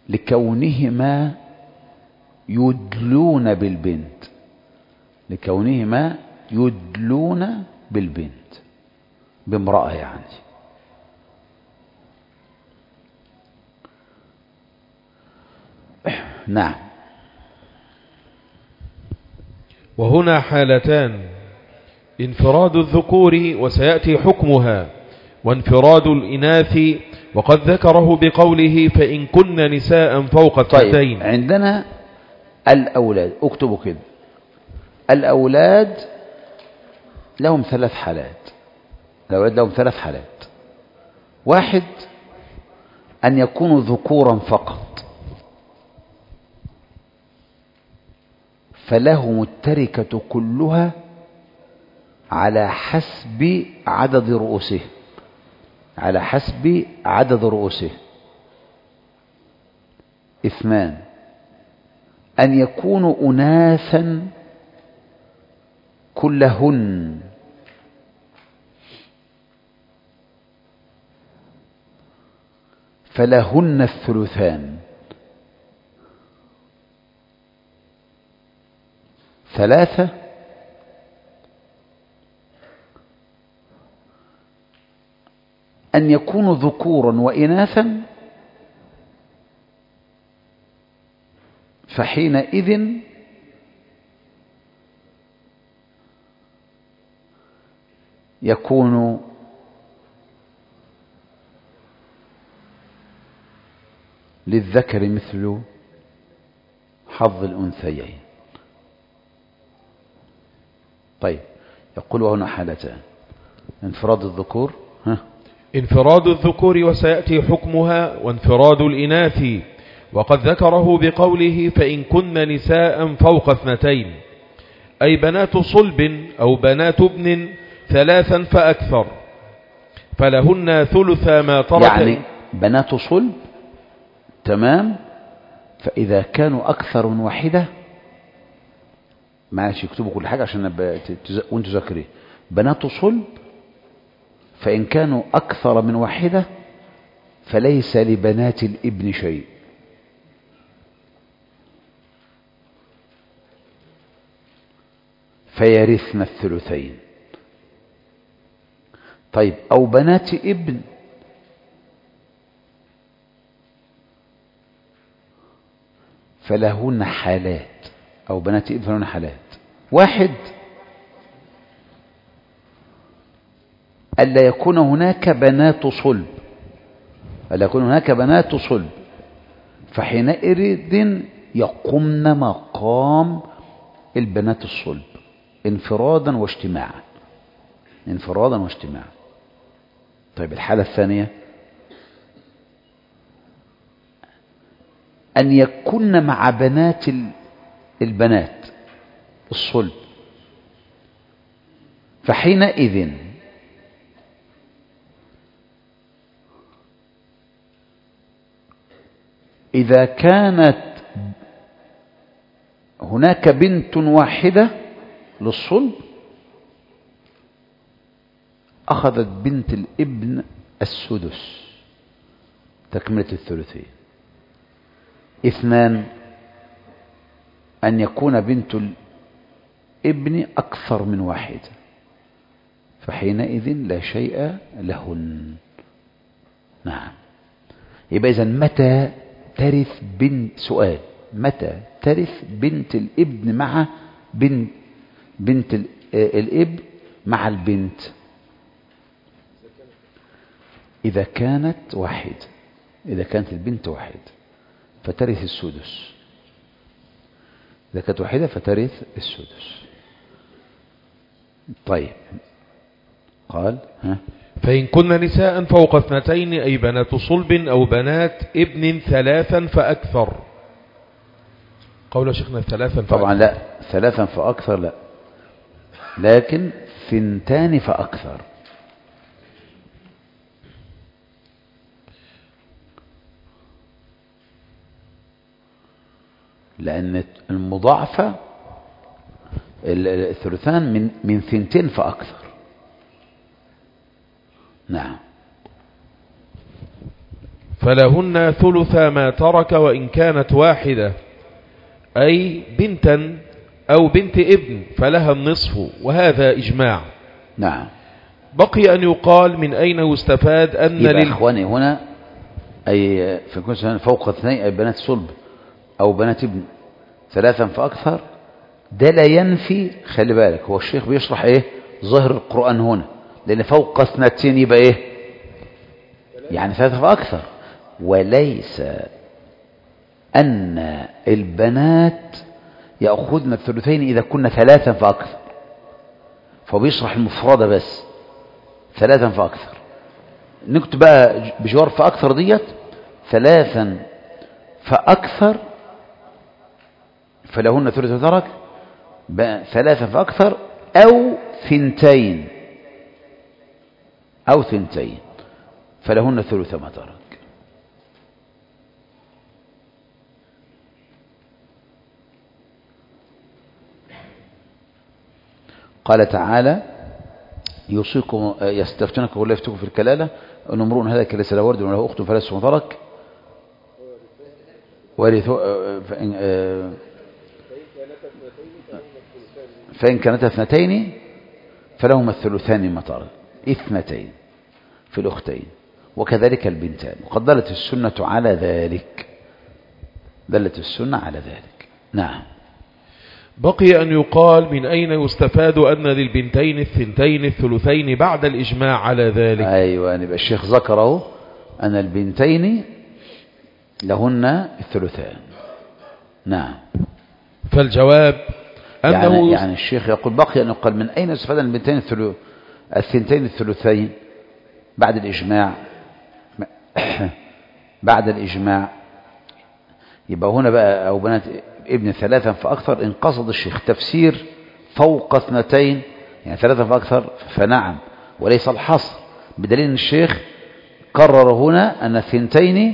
لكونهما يدلون بالبنت، لكونهما يدلون بالبنت، بامرأة يعني. نعم. وهنا حالتان: انفراد الذكور وسيأتي حكمها، وانفراد الإناث وقد ذكره بقوله فإن كن نساء فوق اثنتين. طيب عندنا الأولاد، اكتبوا كده، الأولاد لهم 3 حالات. الأولاد لهم 3 حالات. 1 أن يكونوا ذكورا فقط، فلهم التركة كلها على حسب عدد رؤوسه، على حسب عدد رؤوسه. 2 أن يكونوا أناثا كلهن، فلهن الثلثان. 3 أن يكونوا ذكورا وإناثا، فحينئذ يكون للذكر مثل حظ الأنثيين. طيب يقول هنا حالتان: انفراد الذكور، انفراد الذكور وسيأتي حكمها، وانفراد الإناث وقد ذكره بقوله فإن كن نساء فوق اثنتين، أي بنات صلب أو بنات ابن 3 فأكثر، فلهن ثلث ما ترك. يعني بنات صلب، تمام، فإذا كانوا أكثر من واحدة، معلش يكتبوا كل حاجة عشان وانتوا ذاكرين. بنات صلب فإن كانوا أكثر من واحدة فليس لبنات الابن شيء، فيرثن الثلثين. طيب أو بنات ابن فلهن حالات، أو بنات ابن فلهن حالات. 1 ألا يكون هناك بنات صلب، ألا يكون هناك بنات صلب، فحينئذ يقمن مقام البنات الصلب انفرادا واجتماعا، انفرادا واجتماعا. طيب الحالة الثانية أن يكون مع بنات البنات الصلب، فحينئذ إذا كانت هناك بنت واحدة للصلب أخذت بنت الابن السدس تكملة الثلثين. 2 أن يكون بنت الابن أكثر من واحدة، فحينئذ لا شيء لهن. نعم. يبقى إذن متى ترث بنت، سؤال، متى ترث بنت الابن مع بنت الابن مع البنت؟ إذا كانت واحدة، إذا كانت البنت واحدة فترث السدس، إذا كانت واحدة فترث السدس. طيب قال فإن كن نساء فوق اثنتين، أي بنات صلب أو بنات ابن 3 فأكثر. قول شيخنا 3 فأكثر. طبعا لا، 3 فأكثر لا، لكن 2 فأكثر. لأن المضاعفة الثلثان من 2 فأكثر. نعم. فلهن ثلث ما ترك وإن كانت واحدة، أي بنتا أو بنت ابن فلها النصف، وهذا إجماع. نعم. بقي أن يقال من أين يستفاد أن يبقى إخواني هنا أي في كل سنة فوق 2 أي بنات صلب أو بنات ابن 3 فأكثر، ده لا ينفي، خلي بالك هو الشيخ بيشرح إيه ظاهر القرآن هنا، لأن فوق 2 يبقى إيه يعني 3 فأكثر، وليس أن البنات يأخذن الثلثين إذا كنا 3 فأكثر، فبيشرح المفردة بس 3 فأكثر. نكتب بقى بجوار فأكثر ديت 3 فأكثر فلهن ثلث ما ترك، 3 فأكثر أو 2 فلهن ثلث ما ترك. قال تعالى يوصيكم يستفتونك ولا يفتوكم في الكلالة أن امرؤ هلك ليس له ولد وله أخت فلها ما ترك فإن كانت 2 فلهما الثلثان ما ترك، 2 في الأختين، وكذلك البنتان، وقد دلت السنة على ذلك، دلت السنة على ذلك. نعم. بقي أن يقال من أين يستفاد أن للبنتين 2 الثلثين بعد الإجماع على ذلك. أيوة، يبقى الشيخ ذكره أن البنتين لهن الثلثان. نعم. فالجواب أنه يعني الشيخ يقول بقي أن يقال من أين يستفاد أن البنتين 2 الثلثين بعد الإجماع بعد الإجماع. يبقى هنا بقى أو بنات ابن 3 فأكثر، إن قصد الشيخ تفسير فوق 2 يعني 3 فأكثر فنعم، وليس الحصر، بدليل أن الشيخ قرر هنا أن 2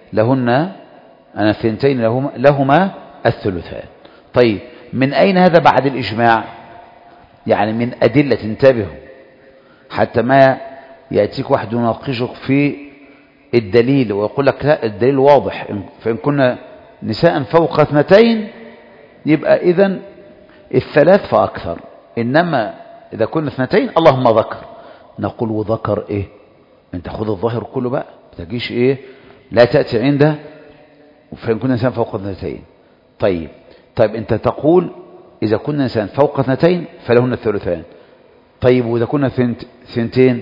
لهما الثلثان. طيب من أين هذا بعد الإجماع؟ يعني من أدلة، انتبهوا حتى ما يأتيك واحد يناقشك في الدليل ويقول لك لا الدليل واضح، فإن كنا نساء فوق 2 يبقى إذن 3 فأكثر، إنما إذا كنا 2 اللهم ذكر. نقول وذكر إيه؟ أنت خذ الظاهر كله بقى، ما تجيش إيه لا تأتي عنده فإن كنا نساء فوق 2. طيب أنت تقول إذا كنا نساء فوق 2 فلهن الثلثان. طيب وإذا كنا 2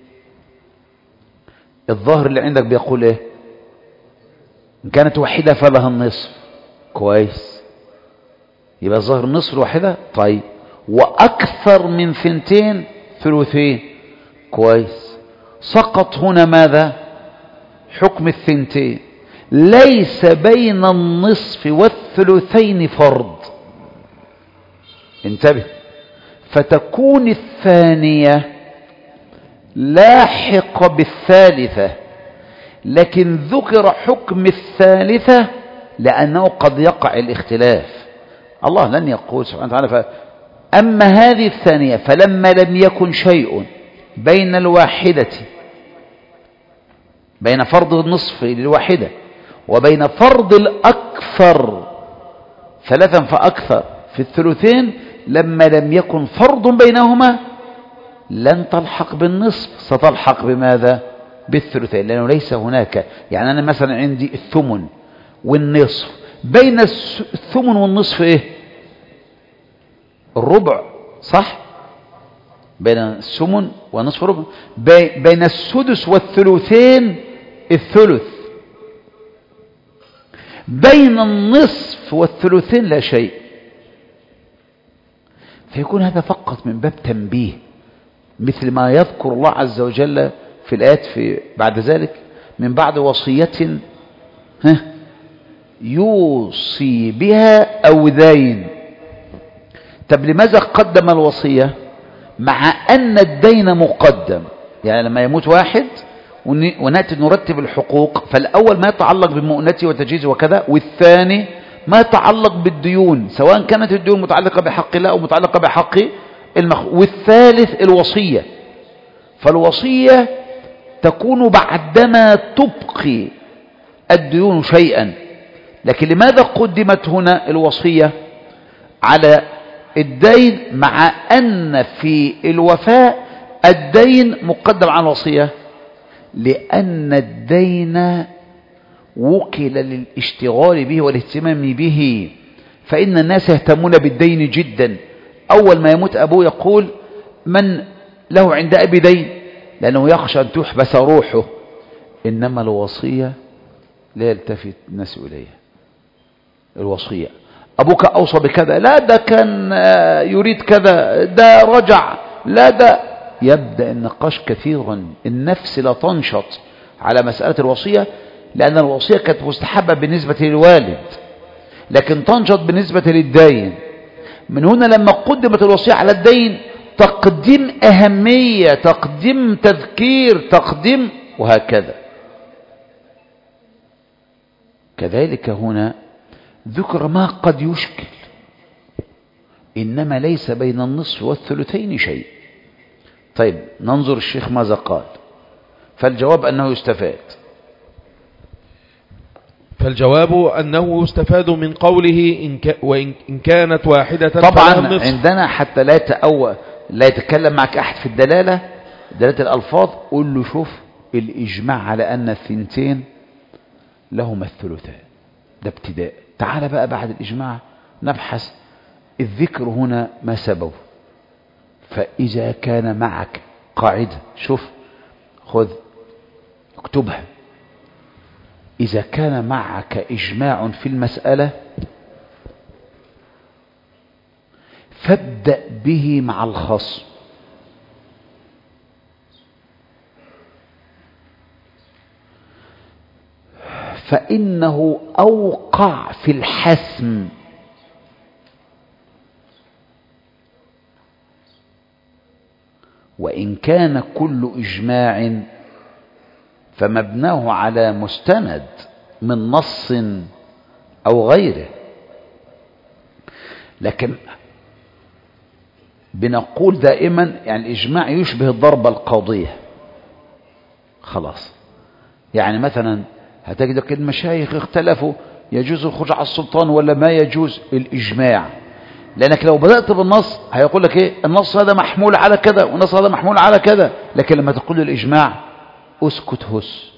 الظاهر اللي عندك بيقول إيه؟ إن كانت واحدة فلها النصف. كويس، يبقى الظاهر النصف الواحدة. طيب وأكثر من 2 ثلثين. كويس، سقط هنا ماذا؟ حكم 2. ليس بين النصف والثلثين فرض. انتبه، فتكون 2 لاحقة بالثالثة، لكن ذكر حكم 3 لأنه قد يقع الاختلاف. الله لن يقول سبحانه وتعالى أما هذه 2 فلما لم يكن شيء بين الواحدة، بين فرض النصف للواحدة وبين فرض الأكثر 3 فأكثر في الثلثين، لما لم يكن فرض بينهما لن تلحق بالنصف، ستلحق بماذا؟ بالثلثين، لأنه ليس هناك. يعني أنا مثلا عندي الثمن والنصف، بين الثمن والنصف إيه؟ الربع، صح؟ بين الثمن والنصف الربع. بين السدس والثلثين الثلث. بين النصف والثلثين لا شيء. فيكون هذا فقط من باب تنبيه، مثل ما يذكر الله عز وجل في الآيات في بعد ذلك من بعد وصية يوصي بها أو دين. طب لماذا قدم الوصية مع أن الدين مقدم؟ يعني لما يموت واحد ونأتي نرتب الحقوق، فالأول ما يتعلق بمؤنته وتجهيزه وكذا، والثاني ما يتعلق بالديون، سواء كانت الديون متعلقة بحق الله أو متعلقة بحق والثالث الوصية. فالوصية تكون بعدما تبقي الديون شيئا. لكن لماذا قدمت هنا الوصية على الدين مع أن في الوفاء الدين مقدم على الوصية؟ لأن الدين وكل للاشتغال به والاهتمام به، فإن الناس يهتمون بالدين جدا. أول ما يموت أبوه يقول من له عند أبي دين، لأنه يخشى أن تحبس روحه. إنما الوصية لا يلتفت الناس إليها. الوصية أبوك أوصى بكذا، لا ده كان يريد كذا، ده رجع، لا ده، يبدأ النقاش كثيرا. النفس لا تنشط على مسألة الوصية، لأن الوصية كانت مستحبة بالنسبة للوالد، لكن تنشط بالنسبة للدين. من هنا لما قدمت الوصية على الدين تقديم أهمية، تقديم تذكير، تقديم، وهكذا. كذلك هنا ذكر ما قد يشكل، إنما ليس بين النصف والثلثين شيء. طيب ننظر الشيخ ماذا قال. فالجواب أنه يستفاد. فالجواب أنه يستفاد من قوله وإن كانت واحدة. طبعا عندنا حتى لا يتكلم معك أحد في دلالة الألفاظ، قل له شوف الإجماع على أن الثنتين لهما الثلثان، ده ابتداء. تعال بقى بعد الإجماع نبحث الذكر هنا ما سبب. فإذا كان معك قاعدة، شوف خذ اكتبها، إذا كان معك إجماع في المسألة فابدأ به مع الخصم، فإنه أوقع في الحسم. وإن كان كل إجماع فمبناه على مستند من نص أو غيره. لكن بنقول دائما يعني الإجماع يشبه الضربة القاضية. خلاص، يعني مثلا هتجد المشايخ اختلفوا يجوز الخروج على السلطان ولا ما يجوز، الإجماع. لأنك لو بدأت بالنص هيقول لك ايه، النص هذا محمول على كذا والنص هذا محمول على كذا. لكن لما تقول الإجماع اسكت، هس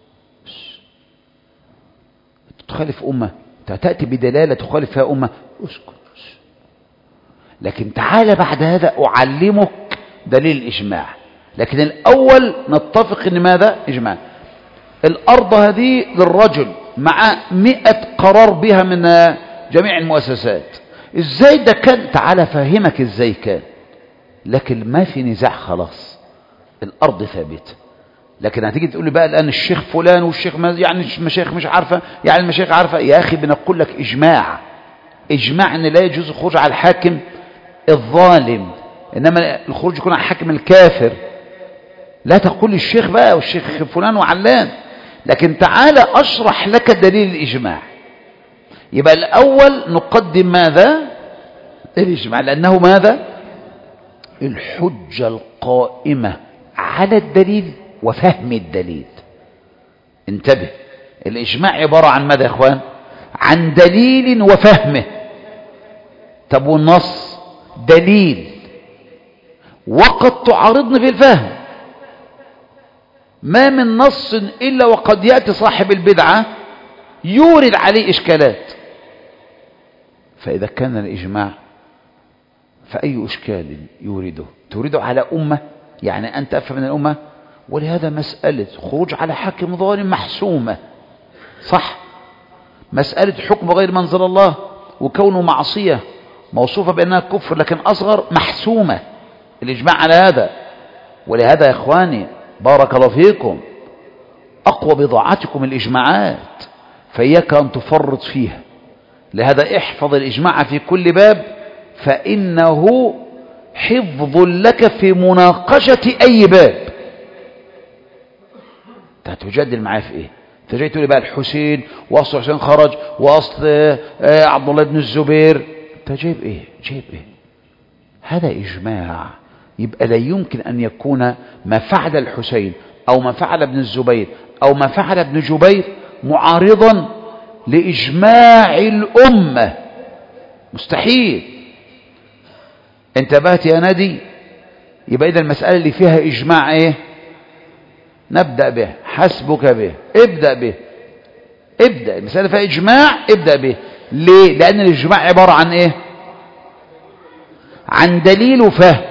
تخالف أمة، تأتي بدلالة تخالف فيها أمة، اسكت. لكن تعال بعد هذا أعلمك دليل الإجماع. لكن الأول نتفق إن ماذا إجماع. الأرض هذه للرجل مع 100 قرار بها من جميع المؤسسات. إزاي ده كان؟ تعال فهمك إزاي كان. لكن ما في نزاع، خلاص الأرض ثابتة. لكن هتيجي تقول لي بقى الآن الشيخ فلان والشيخ يعني المشايخ مش عارفة، يعني المشايخ عارفة. يا أخي بنقول لك إجماع إن لا يجوز الخروج على الحاكم الظالم، إنما الخروج يكون على الحاكم الكافر. لا تقول الشيخ بقى والشيخ فلان وعلان. لكن تعالى أشرح لك دليل الإجماع. يبقى الأول نقدم ماذا؟ الإجماع، لأنه ماذا؟ الحجة القائمة على الدليل وفهم الدليل. انتبه، الإجماع عبارة عن ماذا يا إخوان؟ عن دليل وفهمه. طب والنص دليل وقد تعارضني في الفهم. ما من نص إلا وقد يأتي صاحب البدعة يورد عليه إشكالات. فإذا كان الإجماع فأي إشكال يورده؟ تورده على أمة، يعني أنت أفهم من الأمة. ولهذا مسألة خروج على حاكم ظالم محسومة، صح؟ مسألة حكم غير منزل الله وكونه معصية موصوفة بأنها كفر لكن أصغر محسومة. الإجماع على هذا. ولهذا يا إخواني بارك الله فيكم، أقوى بضاعتكم الإجماعات، فإياك أن تفرط فيها. لهذا احفظ الإجماع في كل باب، فإنه حفظ لك في مناقشة أي باب. تجادل معاه في إيه؟ تجي تقول لي بقى الحسين وأصل حسين خرج وأصل عبد الله بن الزبير، تجيب إيه؟ جيب إيه؟ هذا إجماع. يبقى لا يمكن أن يكون ما فعل الحسين أو ما فعل ابن الزبير أو ما فعل ابن جبير معارضا لإجماع الأمة، مستحيل. انتبهت يا نادي؟ يبقى إذا المسألة اللي فيها إجماع إيه؟ نبدأ به، حسبك به، ابدأ به، ابدأ. المسألة فيها إجماع ابدأ به. ليه؟ لأن الإجماع عبارة عن إيه؟ عن دليل وفهم.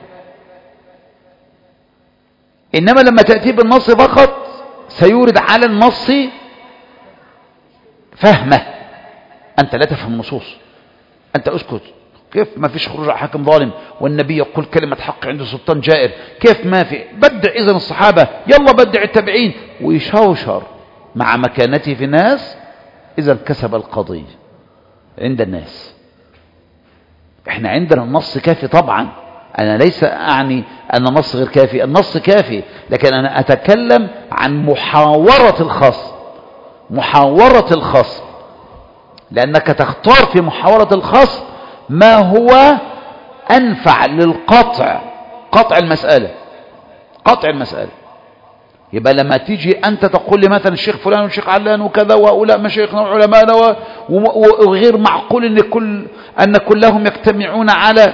إنما لما تأتي بالنص فقط سيورد على النص فهمه. أنت لا تفهم النصوص، أنت أسكت. كيف ما فيش خروج على حاكم ظالم والنبي يقول كلمة حق عند سلطان جائر؟ كيف ما في؟ بدع إذن الصحابة، يلا بدع التابعين، ويشوشر مع مكانته في الناس. إذا كسب القضية عند الناس. احنا عندنا النص كافي طبعا، أنا ليس أعني أن النص غير كافي، النص كافي، لكن أنا أتكلم عن محاورة الخصم. محاورة الخصم، لأنك تختار في محاورة الخصم ما هو أنفع للقطع، قطع المسألة، قطع المسألة. يبقى لما تيجي أنت تقول لي مثلا الشيخ فلان والشيخ علان وكذا وهؤلاء مشايخنا وعلماءنا، وغير معقول أن كلهم يجتمعون على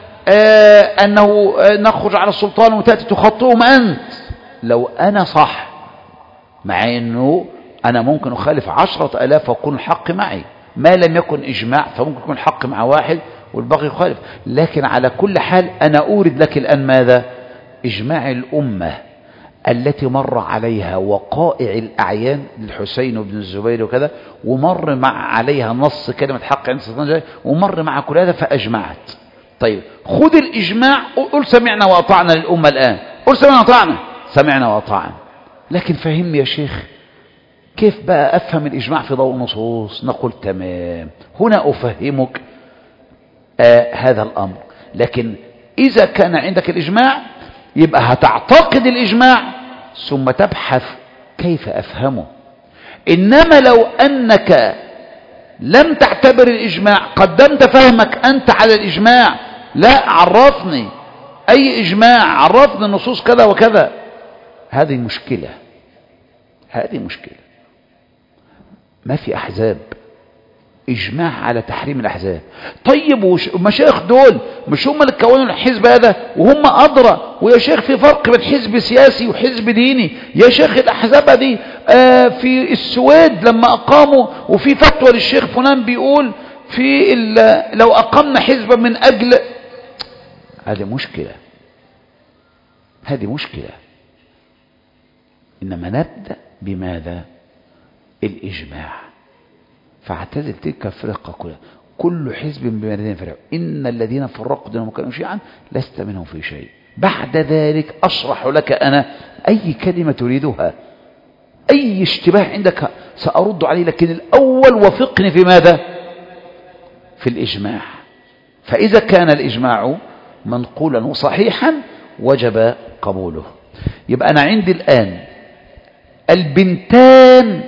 أنه نخرج على السلطان وتأتي تخطئهم أنت. لو أنا صح، مع أنه أنا ممكن أخالف 10,000 ويكون الحق معي، ما لم يكن إجماع فممكن يكون الحق مع واحد والباقي يخالف. لكن على كل حال أنا أورد لك الآن ماذا؟ إجماع الأمة التي مر عليها وقائع الأعيان للحسين بن الزبير وكذا، ومر مع عليها نص كلمة حق عند سلطان جاي، ومر مع كل هذا فأجمعت. طيب خذ الإجماع، قل سمعنا وأطعنا للأمة الآن، قل سمعنا وأطعنا، سمعنا وأطعنا. لكن فهمني يا شيخ، كيف بقى أفهم الإجماع في ضوء النصوص؟ نقول تمام، هنا أفهمك هذا الأمر. لكن إذا كان عندك الإجماع يبقى هتعتقد الإجماع ثم تبحث كيف أفهمه. إنما لو أنك لم تعتبر الإجماع، قدمت فهمك أنت على الإجماع، لا عرفني أي إجماع، عرفني النصوص كذا وكذا، هذه مشكلة، هذه مشكلة. ما في أحزاب، إجماع على تحريم الأحزاب. طيب ومشايخ دول مش هم اللي كونوا الحزب هذا وهم أدرى؟ ويا شيخ في فرق بين حزب سياسي وحزب ديني. يا شيخ الأحزاب دي في السويد لما أقاموا، وفي فتوى للشيخ فلان بيقول في لو أقمنا حزبا من أجل، هذه مشكلة، هذه مشكلة. إنما نبدأ بماذا؟ الإجماع. فاعتزل تلك الفرقة كلها، كل حزب بما لديهم فرق، إن الذين فرقوا دينهم وكانوا شيعا لست منهم في شيء. بعد ذلك أشرح لك أنا أي كلمة تريدها، أي اشتباه عندك سأرد عليه، لكن الأول وفقني في ماذا؟ في الإجماع. فإذا كان الإجماع منقولا وصحيحا وجب قبوله. يبقى أنا عندي الآن البنتان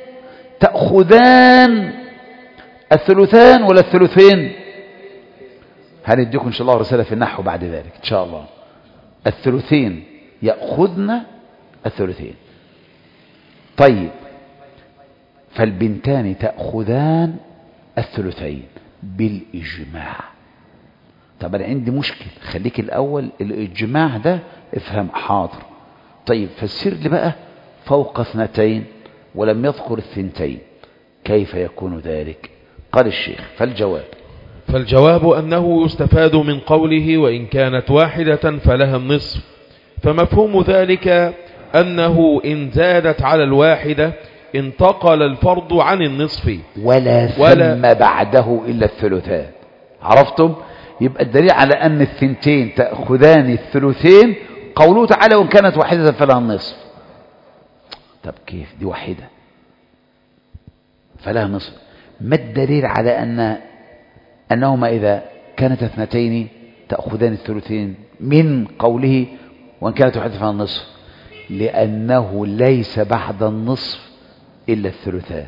تأخذان الثلثان ولا الثلثين؟ هنديكم إن شاء الله رسالة في النحو بعد ذلك إن شاء الله. الثلثين يأخذن الثلثين. طيب فالبنتان تأخذان الثلثين بالإجماع. طب أنا عندي مشكل، خليك الأول الإجماع ده افهم، حاضر. طيب فسر لي بقى فوق 2 ولم يذكر 2، كيف يكون ذلك؟ قال الشيخ فالجواب أنه يستفاد من قوله وإن كانت واحدة فلها النصف، فمفهوم ذلك أنه إن زادت على الواحدة انتقل الفرض عن النصف ولا ثم بعده إلا الثلثان. عرفتم؟ يبقى الدليل على أن 2 تأخذان الثلثين قوله تعالى وإن كانت واحدة فلها النصف. طب كيف دي واحدة فلها نصف؟ ما الدليل على أنهما إذا كانت 2 تأخذان الثلثين من قوله وإن كانت واحدة فلها النصف؟ لأنه ليس بعد النصف إلا الثلثان.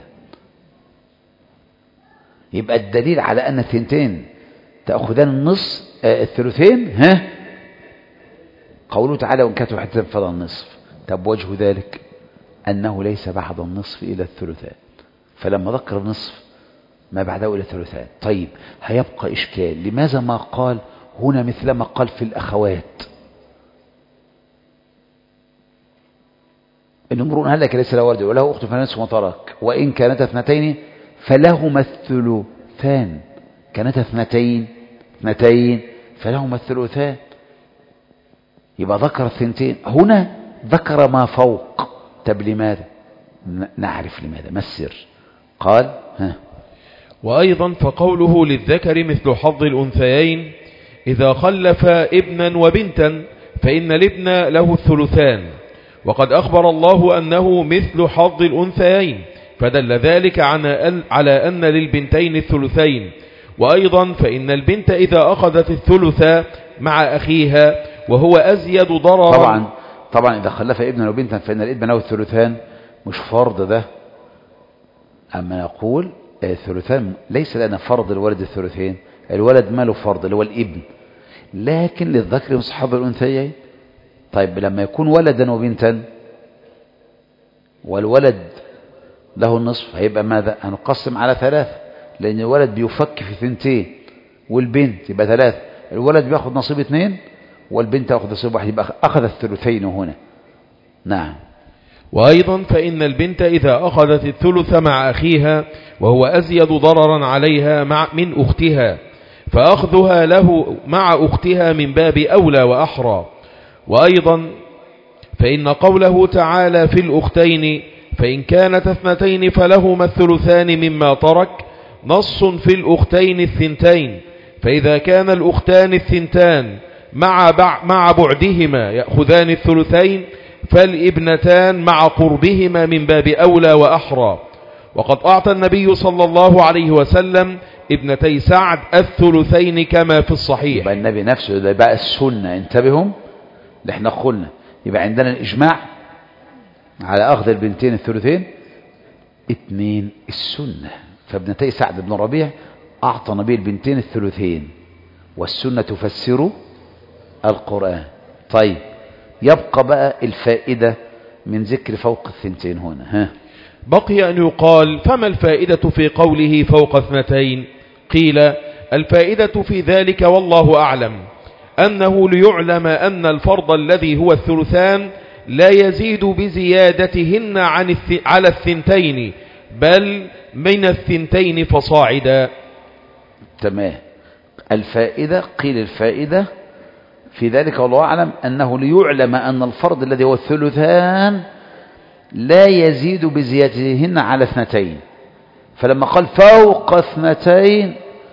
يبقى الدليل على أن 2 تأخذان النصف الثلثين قوله تعالى وإن كانت واحدة فلها النصف. طب وجه ذلك أنه ليس بعد النصف إلى الثلثان، فلما ذكر النصف ما بعده إلى الثلثان. طيب هيبقى إشكال، لماذا ما قال هنا مثل ما قال في الأخوات؟ إن امرؤ هلك ليس له ولد وله أخت فنصف ما ترك وإن كانت اثنتين فلهما الثلثان. كانت اثنتين فلهما الثلثان، يبقى ذكر الثنتين. هنا ذكر ما فوق. طب لماذا؟ نعرف لماذا، ما السر؟ قال وأيضا فقوله للذكر مثل حظ الأنثيين إذا خلف ابنا وبنتا فإن الابن له الثلثان، وقد أخبر الله أنه مثل حظ الأنثيين، فدل ذلك على أن للبنتين الثلثين. وأيضا فإن البنت إذا أخذت الثلث مع أخيها وهو أزيد ضررا. طبعا إذا خلف ابنا وبنتا فإن الابن له الثلثان مش فرض ده. أما نقول الثلثان ليس لنا فرض الولد الثلثين، الولد ما له فرض اللي هو الابن، لكن للذكر مثل حظ الأنثيين. طيب لما يكون ولدا وبنتا والولد له النصف هيبقى ماذا؟ هنقسم على 3، لأن الولد بيفك في 2 والبنت يبقى 3. الولد بياخد نصيب 2 والبنت تاخد نصيب 1، يبقى أخذ الثلثين هنا. نعم. وأيضا فإن البنت إذا أخذت الثلث مع أخيها وهو أزيد ضررا عليها من أختها فأخذها له مع أختها من باب أولى وأحرى. وأيضا فإن قوله تعالى في الأختين فإن كانت اثنتين فلهما الثلثان مما ترك نص في الأختين الثنتين، فإذا كان الأختان الثنتان مع بعدهما يأخذان الثلثين فالابنتان مع قربهما من باب أولى وأحرى. وقد أعطى النبي صلى الله عليه وسلم ابنتي سعد الثلثين كما في الصحيح. يبقى النبي نفسه ده بقى السنة، انتبههم اللي احنا قلنا. يبقى عندنا الإجماع على أخذ البنتين الثلثين، 2 السنة. فابنتي سعد بن ربيع أعطى نبي البنتين الثلثين، والسنة تفسر القرآن. طيب يبقى بقى الفائدة من ذكر فوق الثنتين هنا. بقي أن يقال فما الفائدة في قوله فوق 2؟ قيل الفائدة في ذلك والله أعلم أنه ليعلم أن الفرض الذي هو الثلثان لا يزيد بزيادتهن على الثنتين بل من الثنتين فصاعدا. تمام. الفائدة قيل الفائدة في ذلك والله أعلم أنه ليعلم أن الفرض الذي هو الثلثان لا يزيد بزيادتهن على 2. فلما قال فوق 2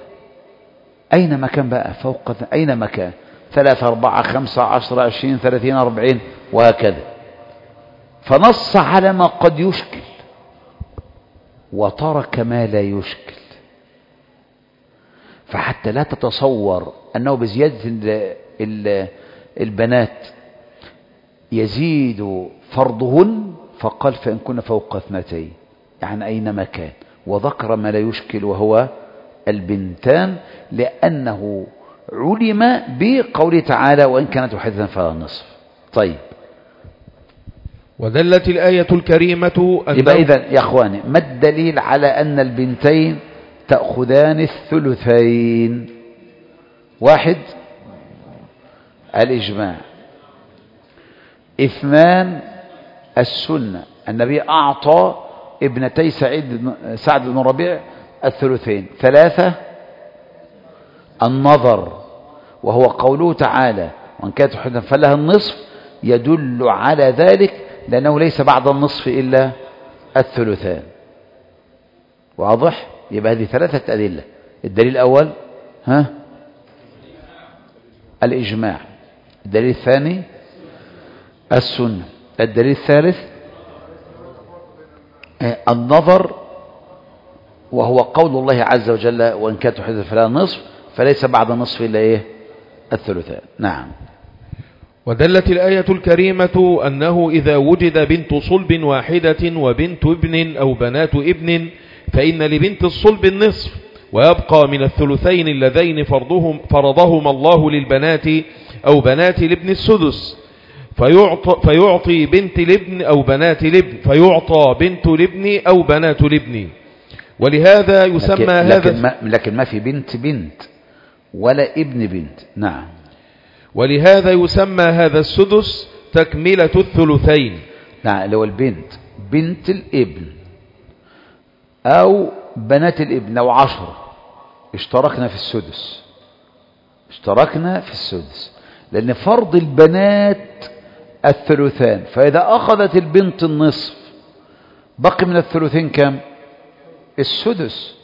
أين مكان بقى؟ فوق أين مكان؟ 3 4 5 10 20 30 40 وهكذا. فنص على ما قد يشكل وترك ما لا يشكل. فحتى لا تتصور أنه بزيادة البنات يزيد فرضهن، فقال فإن كنا فوق 2 يعني أين مكان، وذكر ما لا يشكل وهو البنتان، لأنه علم بقوله تعالى وإن كانت واحدة فلا نصف. طيب ودلت الآية الكريمة يبقى إذن يا أخواني ما الدليل على أن البنتين تأخذان الثلثين؟ 1 الإجماع، 2 السنة، النبي أعطى ابنتي سعد بن ربيع الثلثين، 3 النظر وهو قوله تعالى وإن كانت واحدة فلها النصف، يدل على ذلك لأنه ليس بعد النصف إلا الثلثان. واضح؟ يبقى هذه 3 أدلة. الدليل الأول الإجماع، الدليل الثاني السنة، الدليل الثالث النظر وهو قول الله عز وجل وإن كانت واحدة فلها نصف، فليس بعد النصف إلا الثلثان. نعم. ودلت الآية الكريمة أنه إذا وجد بنت صلب واحدة وبنت ابن أو بنات ابن فإن لبنت الصلب النصف، ويبقى من الثلثين اللذين فرضهما الله للبنات أو بنات الابن السدس. فيعطي بنت الابن أو بنات الابن، فيعطى بنت الابن أو بنات الابن. ولهذا يسمى لكن ما في بنت ولا ابن بنت. نعم. ولهذا يسمى هذا السدس تكملة الثلثين. نعم، لو البنت بنت الابن أو بنات الابن أو 10 اشتركنا في السدس، لأن فرض البنات الثلثان، فإذا أخذت البنت النصف بقي من الثلثين كم؟ السدس.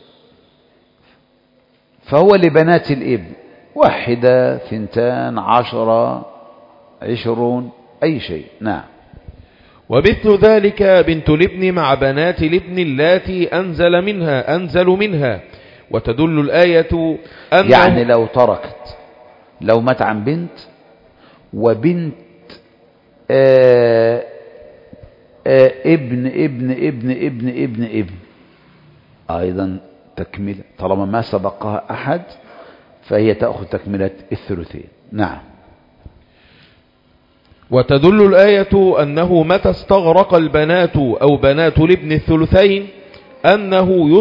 فهو لبنات الابن 1 2 10 20 أي شيء. نعم. ومثل ذلك بنت الابن مع بنات الابن اللاتي أنزل منها. وتدل الآية يعني لو مات عن بنت وبنت ابن ابن ابن ابن ابن ابن أيضا تكملة، طالما ما سبقها أحد فهي تأخذ تكملة الثلثين. نعم. وتدل الآية أنه متى استغرق البنات أو بنات الابن الثلثين أنه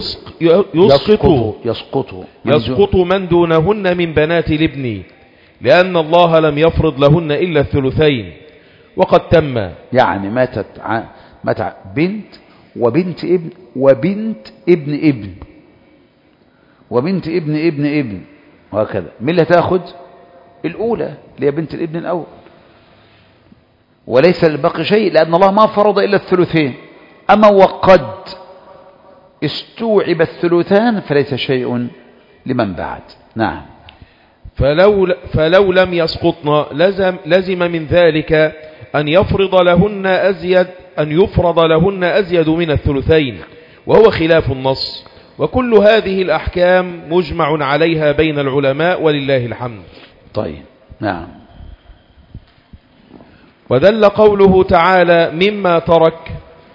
يسقط من دونهن من بنات الابن، لأن الله لم يفرض لهن إلا الثلثين وقد تم. يعني مات بنت وبنت ابن وبنت ابن ابن وبنت ابن ابن ابن وهكذا. من اللي تأخذ؟ الأولى اللي هي بنت الابن الأول، وليس للباقي شيء، لأن الله ما فرض إلا الثلثين. أما وقد استوعب الثلثان فليس شيء لمن بعد. نعم. فلو لم يسقطن لزم من ذلك أن يفرض لهن أزيد من الثلثين، وهو خلاف النص. وكل هذه الأحكام مجمع عليها بين العلماء ولله الحمد. طيب. نعم. ودل قوله تعالى مما ترك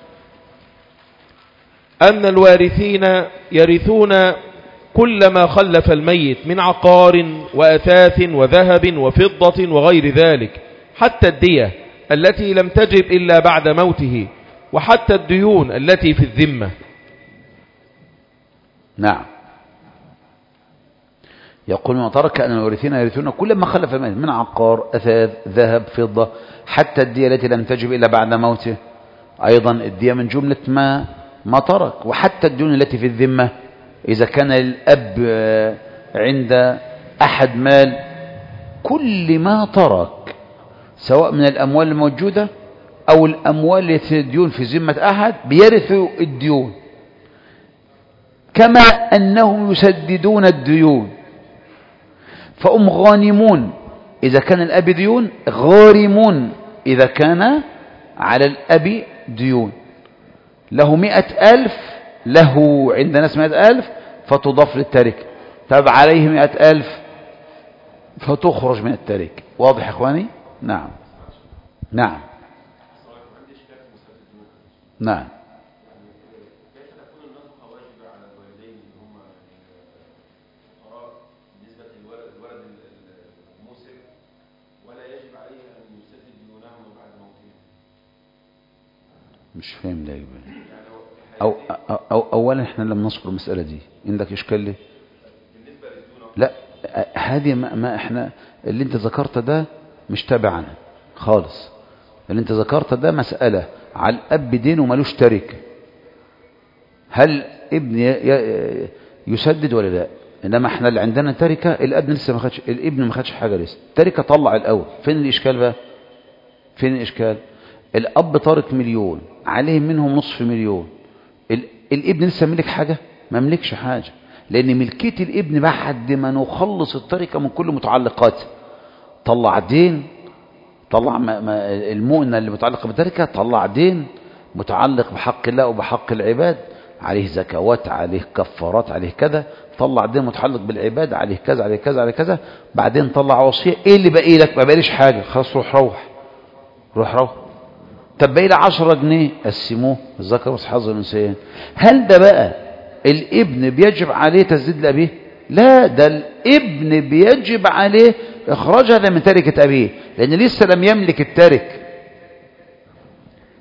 أن الوارثين يرثون كل ما خلف الميت من عقار وأثاث وذهب وفضة وغير ذلك، حتى الدية التي لم تجب إلا بعد موته، وحتى الديون التي في الذمة. نعم. يقول ما ترك أن الوارثين يرثون كل ما خلف الميت من عقار أثاث ذهب فضة، حتى الدية التي لم تجب إلا بعد موته، أيضا الدية من جملة ما ترك، وحتى الديون التي في الذمة إذا كان الأب عند أحد مال، كل ما ترك سواء من الأموال الموجودة أو الأموال التي الديون في ذمة أحد بيرثوا الديون، كما أنهم يسددون الديون. فهم غانمون إذا كان الأب ديون، غارمون إذا كان على الأب ديون. له 100,000، له عند ناس 100,000 فتضاف للتركة، طب عليه 100,000 فتخرج من التركة. واضح يا إخواني؟ نعم. نعم. نعم. مش فاهم ده. أولا احنا لم نذكر المسألة دي، عندك إشكال ليه؟ لا، هذه ما احنا اللي انت ذكرت ده مش تابعنا خالص. اللي انت ذكرت ده مسألة على الأب دين ومالوش تركة، هل ابن يسدد ولا لا؟ إنما احنا اللي عندنا تركة، الأب لسه ما خدش، الابن ما خدش حاجة لسه، تركة طلع الأول. فين الإشكال بقى؟ فين الإشكال؟ الأب تارك 1,000,000 عليه منهم 500,000، الابن لسه ملك حاجة؟ ما ملكش حاجة، لأن ملكية الابن بعد ما نخلص التركة من كل متعلقاته. طلع دين، طلع المؤنة اللي متعلقة بالتركة، طلع دين متعلق بحق الله وبحق العباد، عليه زكوات، عليه كفارات، عليه كذا، طلع دين متعلق بالعباد، عليه كذا عليه كذا عليه كذا، بعدين طلع وصية. ايه اللي باقي لك؟ ما بقاليش حاجة، خلاص روح. طب باقي لي 10 جنيه، قسموه الذكر والحظ الانثيين. هل ده بقى الابن بيجب عليه تسديد لأبيه؟ لا، ده الابن بيجب عليه إخراج هذا من تركة أبيه، لأن لسه لم يملك الترك.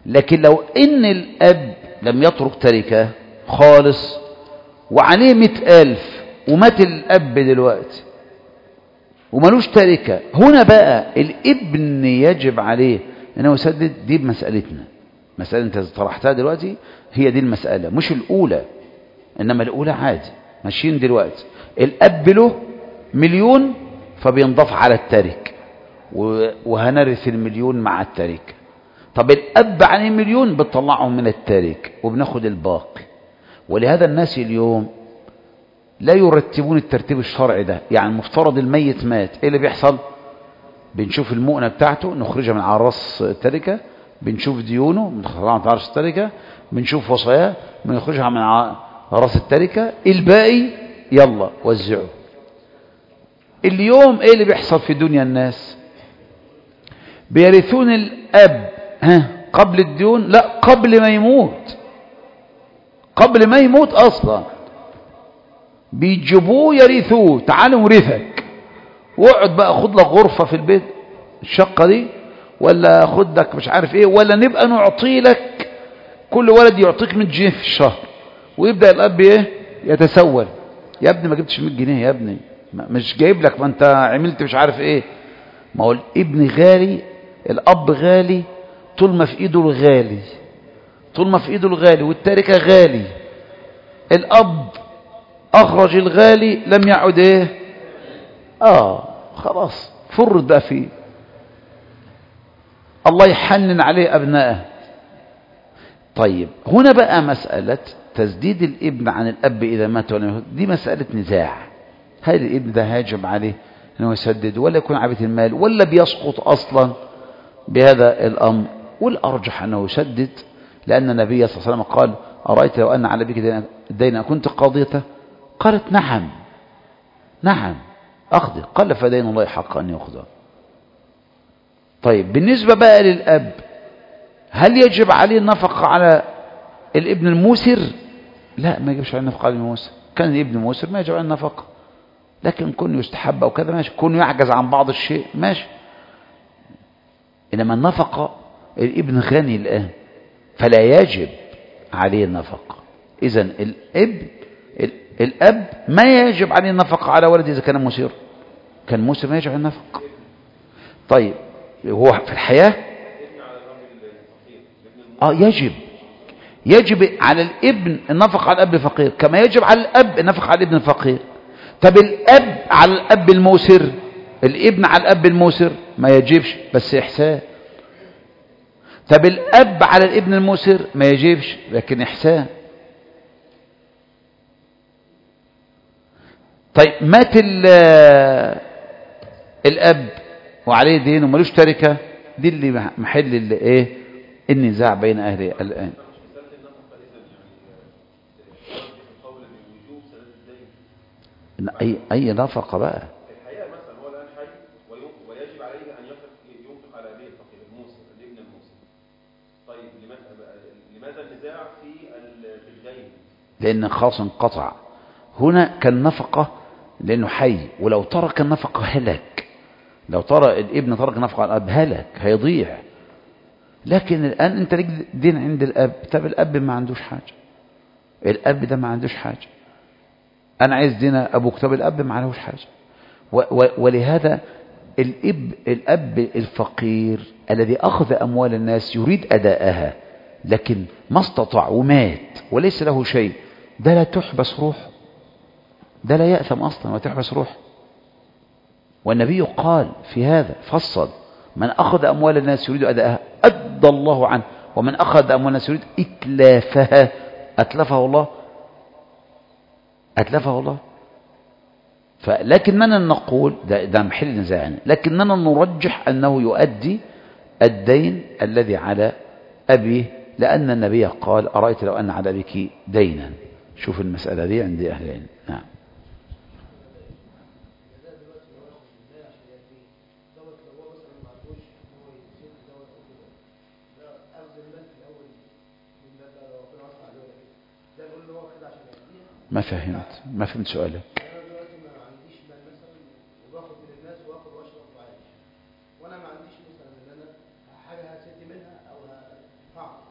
لكن لو ان الاب لم يترك تركة خالص وعليه 100,000 ومات الاب دلوقتي وملوش تركة، هنا بقى الابن يجب عليه انه يسدد. دي بمسألتنا، مسألة انت طرحتها دلوقتي هي دي المسألة، مش الاولى، انما الاولى عادي ماشيين دلوقتي. الاب له 1,000,000 فبينضاف على الترك وهنرث 1,000,000 مع الترك. طب الاب عليه 1,000,000 بتطلعهم من الترك وبناخد الباقي. ولهذا الناس اليوم لا يرتبون الترتيب الشرعي ده. يعني المفترض الميت مات، ايه اللي بيحصل؟ بنشوف المؤنة بتاعته نخرجها من على راس التركة، بنشوف ديونه بنخرجها من على راس التركة، بنشوف وصاياه بنخرجها من على راس التركة، الباقي يلا وزعوا. اليوم ايه اللي بيحصل في دنيا الناس؟ بيرثون الاب قبل الديون، لا قبل ما يموت، قبل ما يموت اصلا بيجيبوه يرثوه. تعالوا ورثك واقعد بقى خد لك غرفة في البيت الشقة دي، ولا خد لك مش عارف ايه، ولا نبقى نعطي لك كل ولد يعطيك 100 جنيه في الشهر. ويبدأ الاب ايه يتسول. يا ابني ما جبتش 100 جنيه يا ابني، مش جايب لك، ما انت عملت مش عارف ايه. ما هو الابن غالي، الاب غالي طول ما في ايده الغالي، طول ما في ايده الغالي والتركة غالي. الاب اخرج الغالي لم يعد ايه خلاص فرد بقى فيه. الله يحنن عليه ابنائه. طيب هنا بقى مسألة تسديد الابن عن الاب اذا مات ولا يموت، دي مسألة نزاع. هل الابن ده هاجب عليه انه يسدد ولا يكون عبيد المال ولا بيسقط اصلا بهذا الامر؟ والارجح انه يسدد، لان النبي صلى الله عليه وسلم قال ارايت لو ان على بك دين كنت قاضيته؟ قالت نعم نعم اخذ. قال فدين الله حق ان يأخذ. طيب بالنسبة بقى للاب، هل يجب عليه النفقة على الابن الموسر؟ لا، ما يجبش عليه النفقة على الموسر. كان الابن موسر ما يجب عليه النفقة، لكن كون يستحب او كذا ماشي، كون يعجز عن بعض الشيء ماشي. انما النفقة الابن غني الان فلا يجب عليه النفقة. اذا الاب ما يجب عليه النفقة على ولده اذا كان مسير. كان موسر ما يجب عليه النفقة. طيب هو في الحياة يجب على الابن النفقة على الاب الفقير كما يجب على الاب النفقة على الابن الفقير. طب الاب على الاب الموسر، الابن على الاب الموسر ما يجبش بس احسان. طب الاب على الابن الموسر ما يجبش لكن احسان. طيب مات الاب وعليه دين ومالوش تركه، دي اللي محل اللي ايه النزاع بين اهل الان. اي نفقه بقى الحقيقه مثلا هو الان حي ويجب عليه ان ينفق على ابيه الفقير الموسر الابن الموسر. طيب لماذا النزاع في الدين؟ لان خلاص انقطع. هنا كان نفقه لانه حي، ولو ترك النفقه هلك. لو ترى الابن ترك نفقه على الاب هلك هيضيع. لكن الان انت ليك دين عند الاب، طب الاب ما عندوش حاجه، الاب ده ما عندوش حاجه، انا عايز دين ابوك، طب الاب ما عليهوش حاجه. ولهذا الاب الفقير الذي اخذ اموال الناس يريد اداءها لكن ما استطاع ومات وليس له شيء، ده لا تحبس روح، ده لا يأثم اصلا وتحبس روح. والنبي قال في هذا فصل: من اخذ اموال الناس يريد اداءها ادى الله عنه، ومن اخذ اموال الناس يريد اتلافها اتلفه الله، أتلفه الله. لكننا نقول ده محل نزاع، لكننا نرجح أنه يؤدي الدين الذي على أبيه، لأن النبي قال أرأيت لو أن على أبيك دينا. شوف المسألة دي عند أهل العلم. نعم. ما فهمت سؤالك. انا دلوقتي ما عنديش مال مثلا وباخد من الناس واكل واشرب وعايش، وانا ما عنديش مثلا ان انا حاجه هسد منها او هدفعها،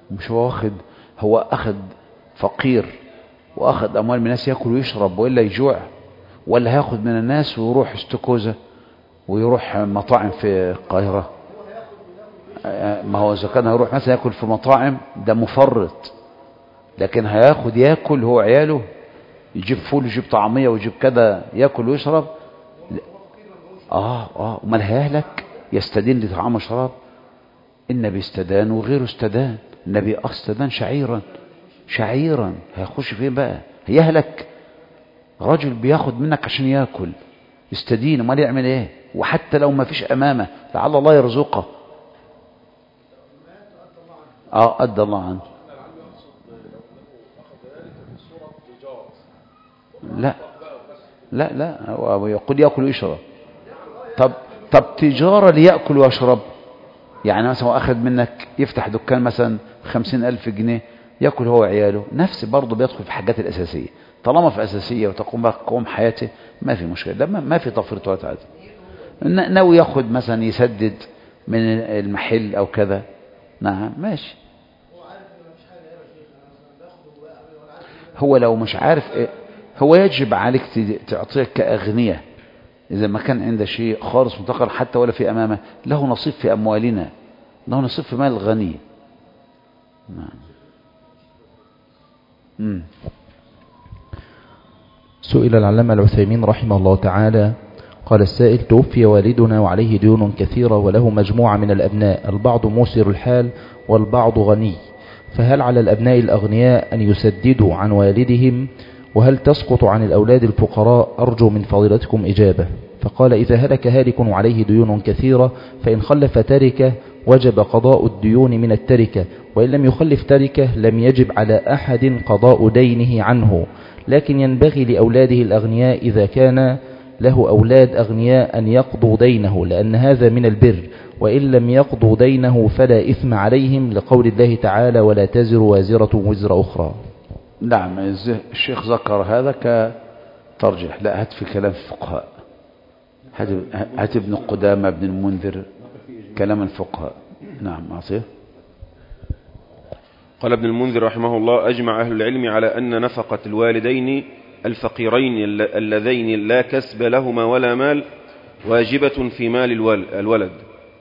مش هو واخد، هو أخذ فقير وأخذ أموال من الناس يأكل ويشرب وإلا يجوع، ولا هياخد من الناس ويروح استكوزة ويروح مطاعم في القاهرة؟ ما هو إذا كان هيروح مثلا يأكل في مطاعم ده مفرط، لكن هياخد يأكل هو عياله، يجيب فول ويجيب طعمية ويجيب كده يأكل ويشرب. امال هيهلك يستدين لطعام وشراب؟ النبي استدان وغيره استدان، النبي استدان شعيرا هيخش فين بقى؟ هيهلك. راجل بياخد منك عشان ياكل يستدين، امال يعمل ايه؟ وحتى لو ما فيش امامه لعل الله يرزقه. ادى الله عنه. لا هو يقول ياكل ويشرب. طب تجارة ليأكل ويشرب، يعني مثلا هو أخذ منك يفتح دكان مثلا 50,000 جنيه يأكل هو وعياله، نفس برضه بيدخل في الحاجات الأساسية، طالما في أساسية وتقوم حياته ما في مشكلة، ده ما في تفريط ولا تعدي. ناوي ياخد مثلا يسدد من المحل أو كذا، نعم ماشي. هو لو مش عارف إيه، هو يجب عليك تعطيه كأغنية، إذا ما كان عنده شيء خالص متقر حتى ولا في أمامه، له نصيب في أموالنا، له نصيب في مال الغني. سئل العلامة العثيمين رحمه الله تعالى قال السائل: توفي والدنا وعليه ديون كثيرة وله مجموعة من الأبناء، البعض موسر الحال والبعض غني، فهل على الأبناء الأغنياء أن يسددوا عن والدهم؟ وهل تسقط عن الأولاد الفقراء؟ أرجو من فضيلتكم إجابة. فقال: إذا هلك هالك وعليه ديون كثيرة فإن خلف تركة وجب قضاء الديون من التركة، وإن لم يخلف تركة لم يجب على أحد قضاء دينه عنه، لكن ينبغي لأولاده الأغنياء إذا كان له أولاد أغنياء أن يقضوا دينه، لأن هذا من البر، وإن لم يقضوا دينه فلا إثم عليهم، لقول الله تعالى: ولا تزر وازرة وزر أخرى. نعم الشيخ ذكر هذا كترجح، لا هات في كلام الفقهاء، هات ابن قدامة ابن المنذر كلام الفقهاء. نعم عصير. قال ابن المنذر رحمه الله: أجمع أهل العلم على أن نفقة الوالدين الفقيرين اللذين لا كسب لهما ولا مال واجبة في مال الولد.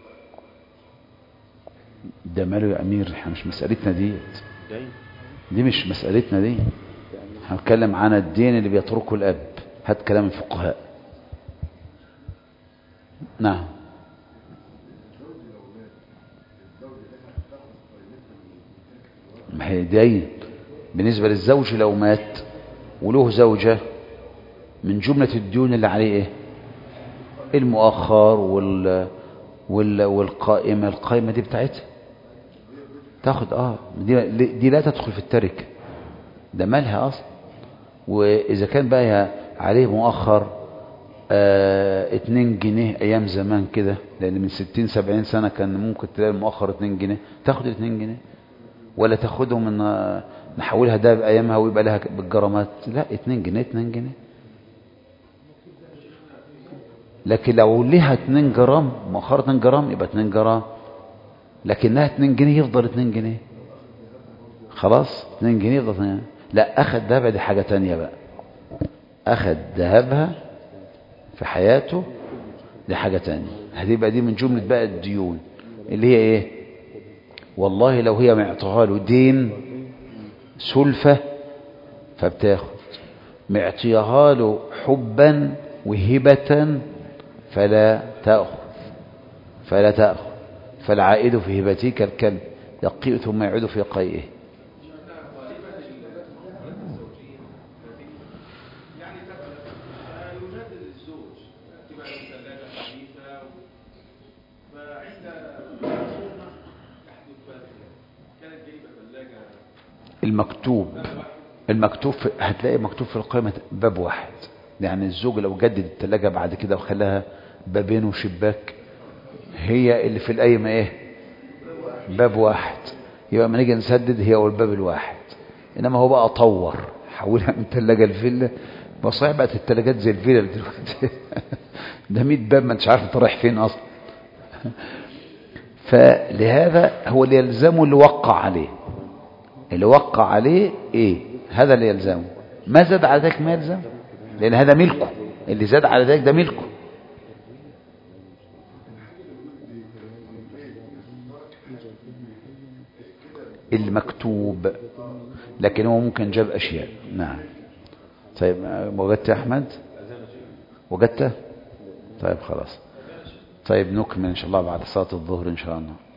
ده ماله يا أمير، احنا مش مسألتنا دي مش مسألتنا دي، هنتكلم عن الدين اللي بيتركه الأب. هات كلام الفقهاء. نعم. ما هي دين بالنسبة للزوج لو مات وله زوجة، من جملة الديون اللي عليه ايه؟ المؤخر القائمة دي بتاعتها تاخد دي لا تدخل في التركة، ده مالها اصلا. واذا كان بقى عليه مؤخر 2 جنيه ايام زمان كده، لان من 60-70 سنة كان ممكن تلاقي المؤخر 2 جنيه، تاخد 2 جنيه ولا تاخدهم من نحولها ده بايامها ويبقى لها بالجرامات؟ لا، 2 جنيه. لكن لو لها 2 جرام مؤخر 2 جرام يبقى 2 جرام، لكنها 2 جنيه يفضل 2 جنيه خلاص. 2 جنيه يفضل 2 جنيه. لا، أخذ ذهبها دي حاجة تانية بقى، أخذ ذهبها في حياته دي حاجة تانية، هتبقى دي من جملة بقى الديون اللي هي ايه؟ والله لو هي معطيها له دين سلفة فبتاخد، معطيها له حبا وهبة فلا تأخذ. فالعائد في هبته كالكلب يقيء ثم يعود في قيئه. المكتوب هتلاقي مكتوب في القائمة باب واحد، يعني الزوج لو جدد الثلاجة بعد كده وخلاها بابين وشباك، هي اللي في القايمة ايه؟ باب واحد. يبقى ما نيجي نسدد هي والباب الواحد. انما هو بقى طور حولها من ثلاجة لفيلا، بصحيح بقت الثلاجات زي الفيلا دلوقتي ده 100 باب ما انتش عارف انت رايح فين اصلا فلهذا هو اللي يلزمه اللي وقع عليه. اللي وقع عليه ايه، هذا اللي يلزمه. ما زاد على ذلك ما يلزم، لان هذا ملكه، اللي زاد على ذلك ده ملكه. المكتوب، لكن هو ممكن جاب اشياء. نعم. طيب وجدت يا احمد؟ وجدت؟ طيب خلاص. طيب نكمل ان شاء الله بعد صلاة الظهر ان شاء الله.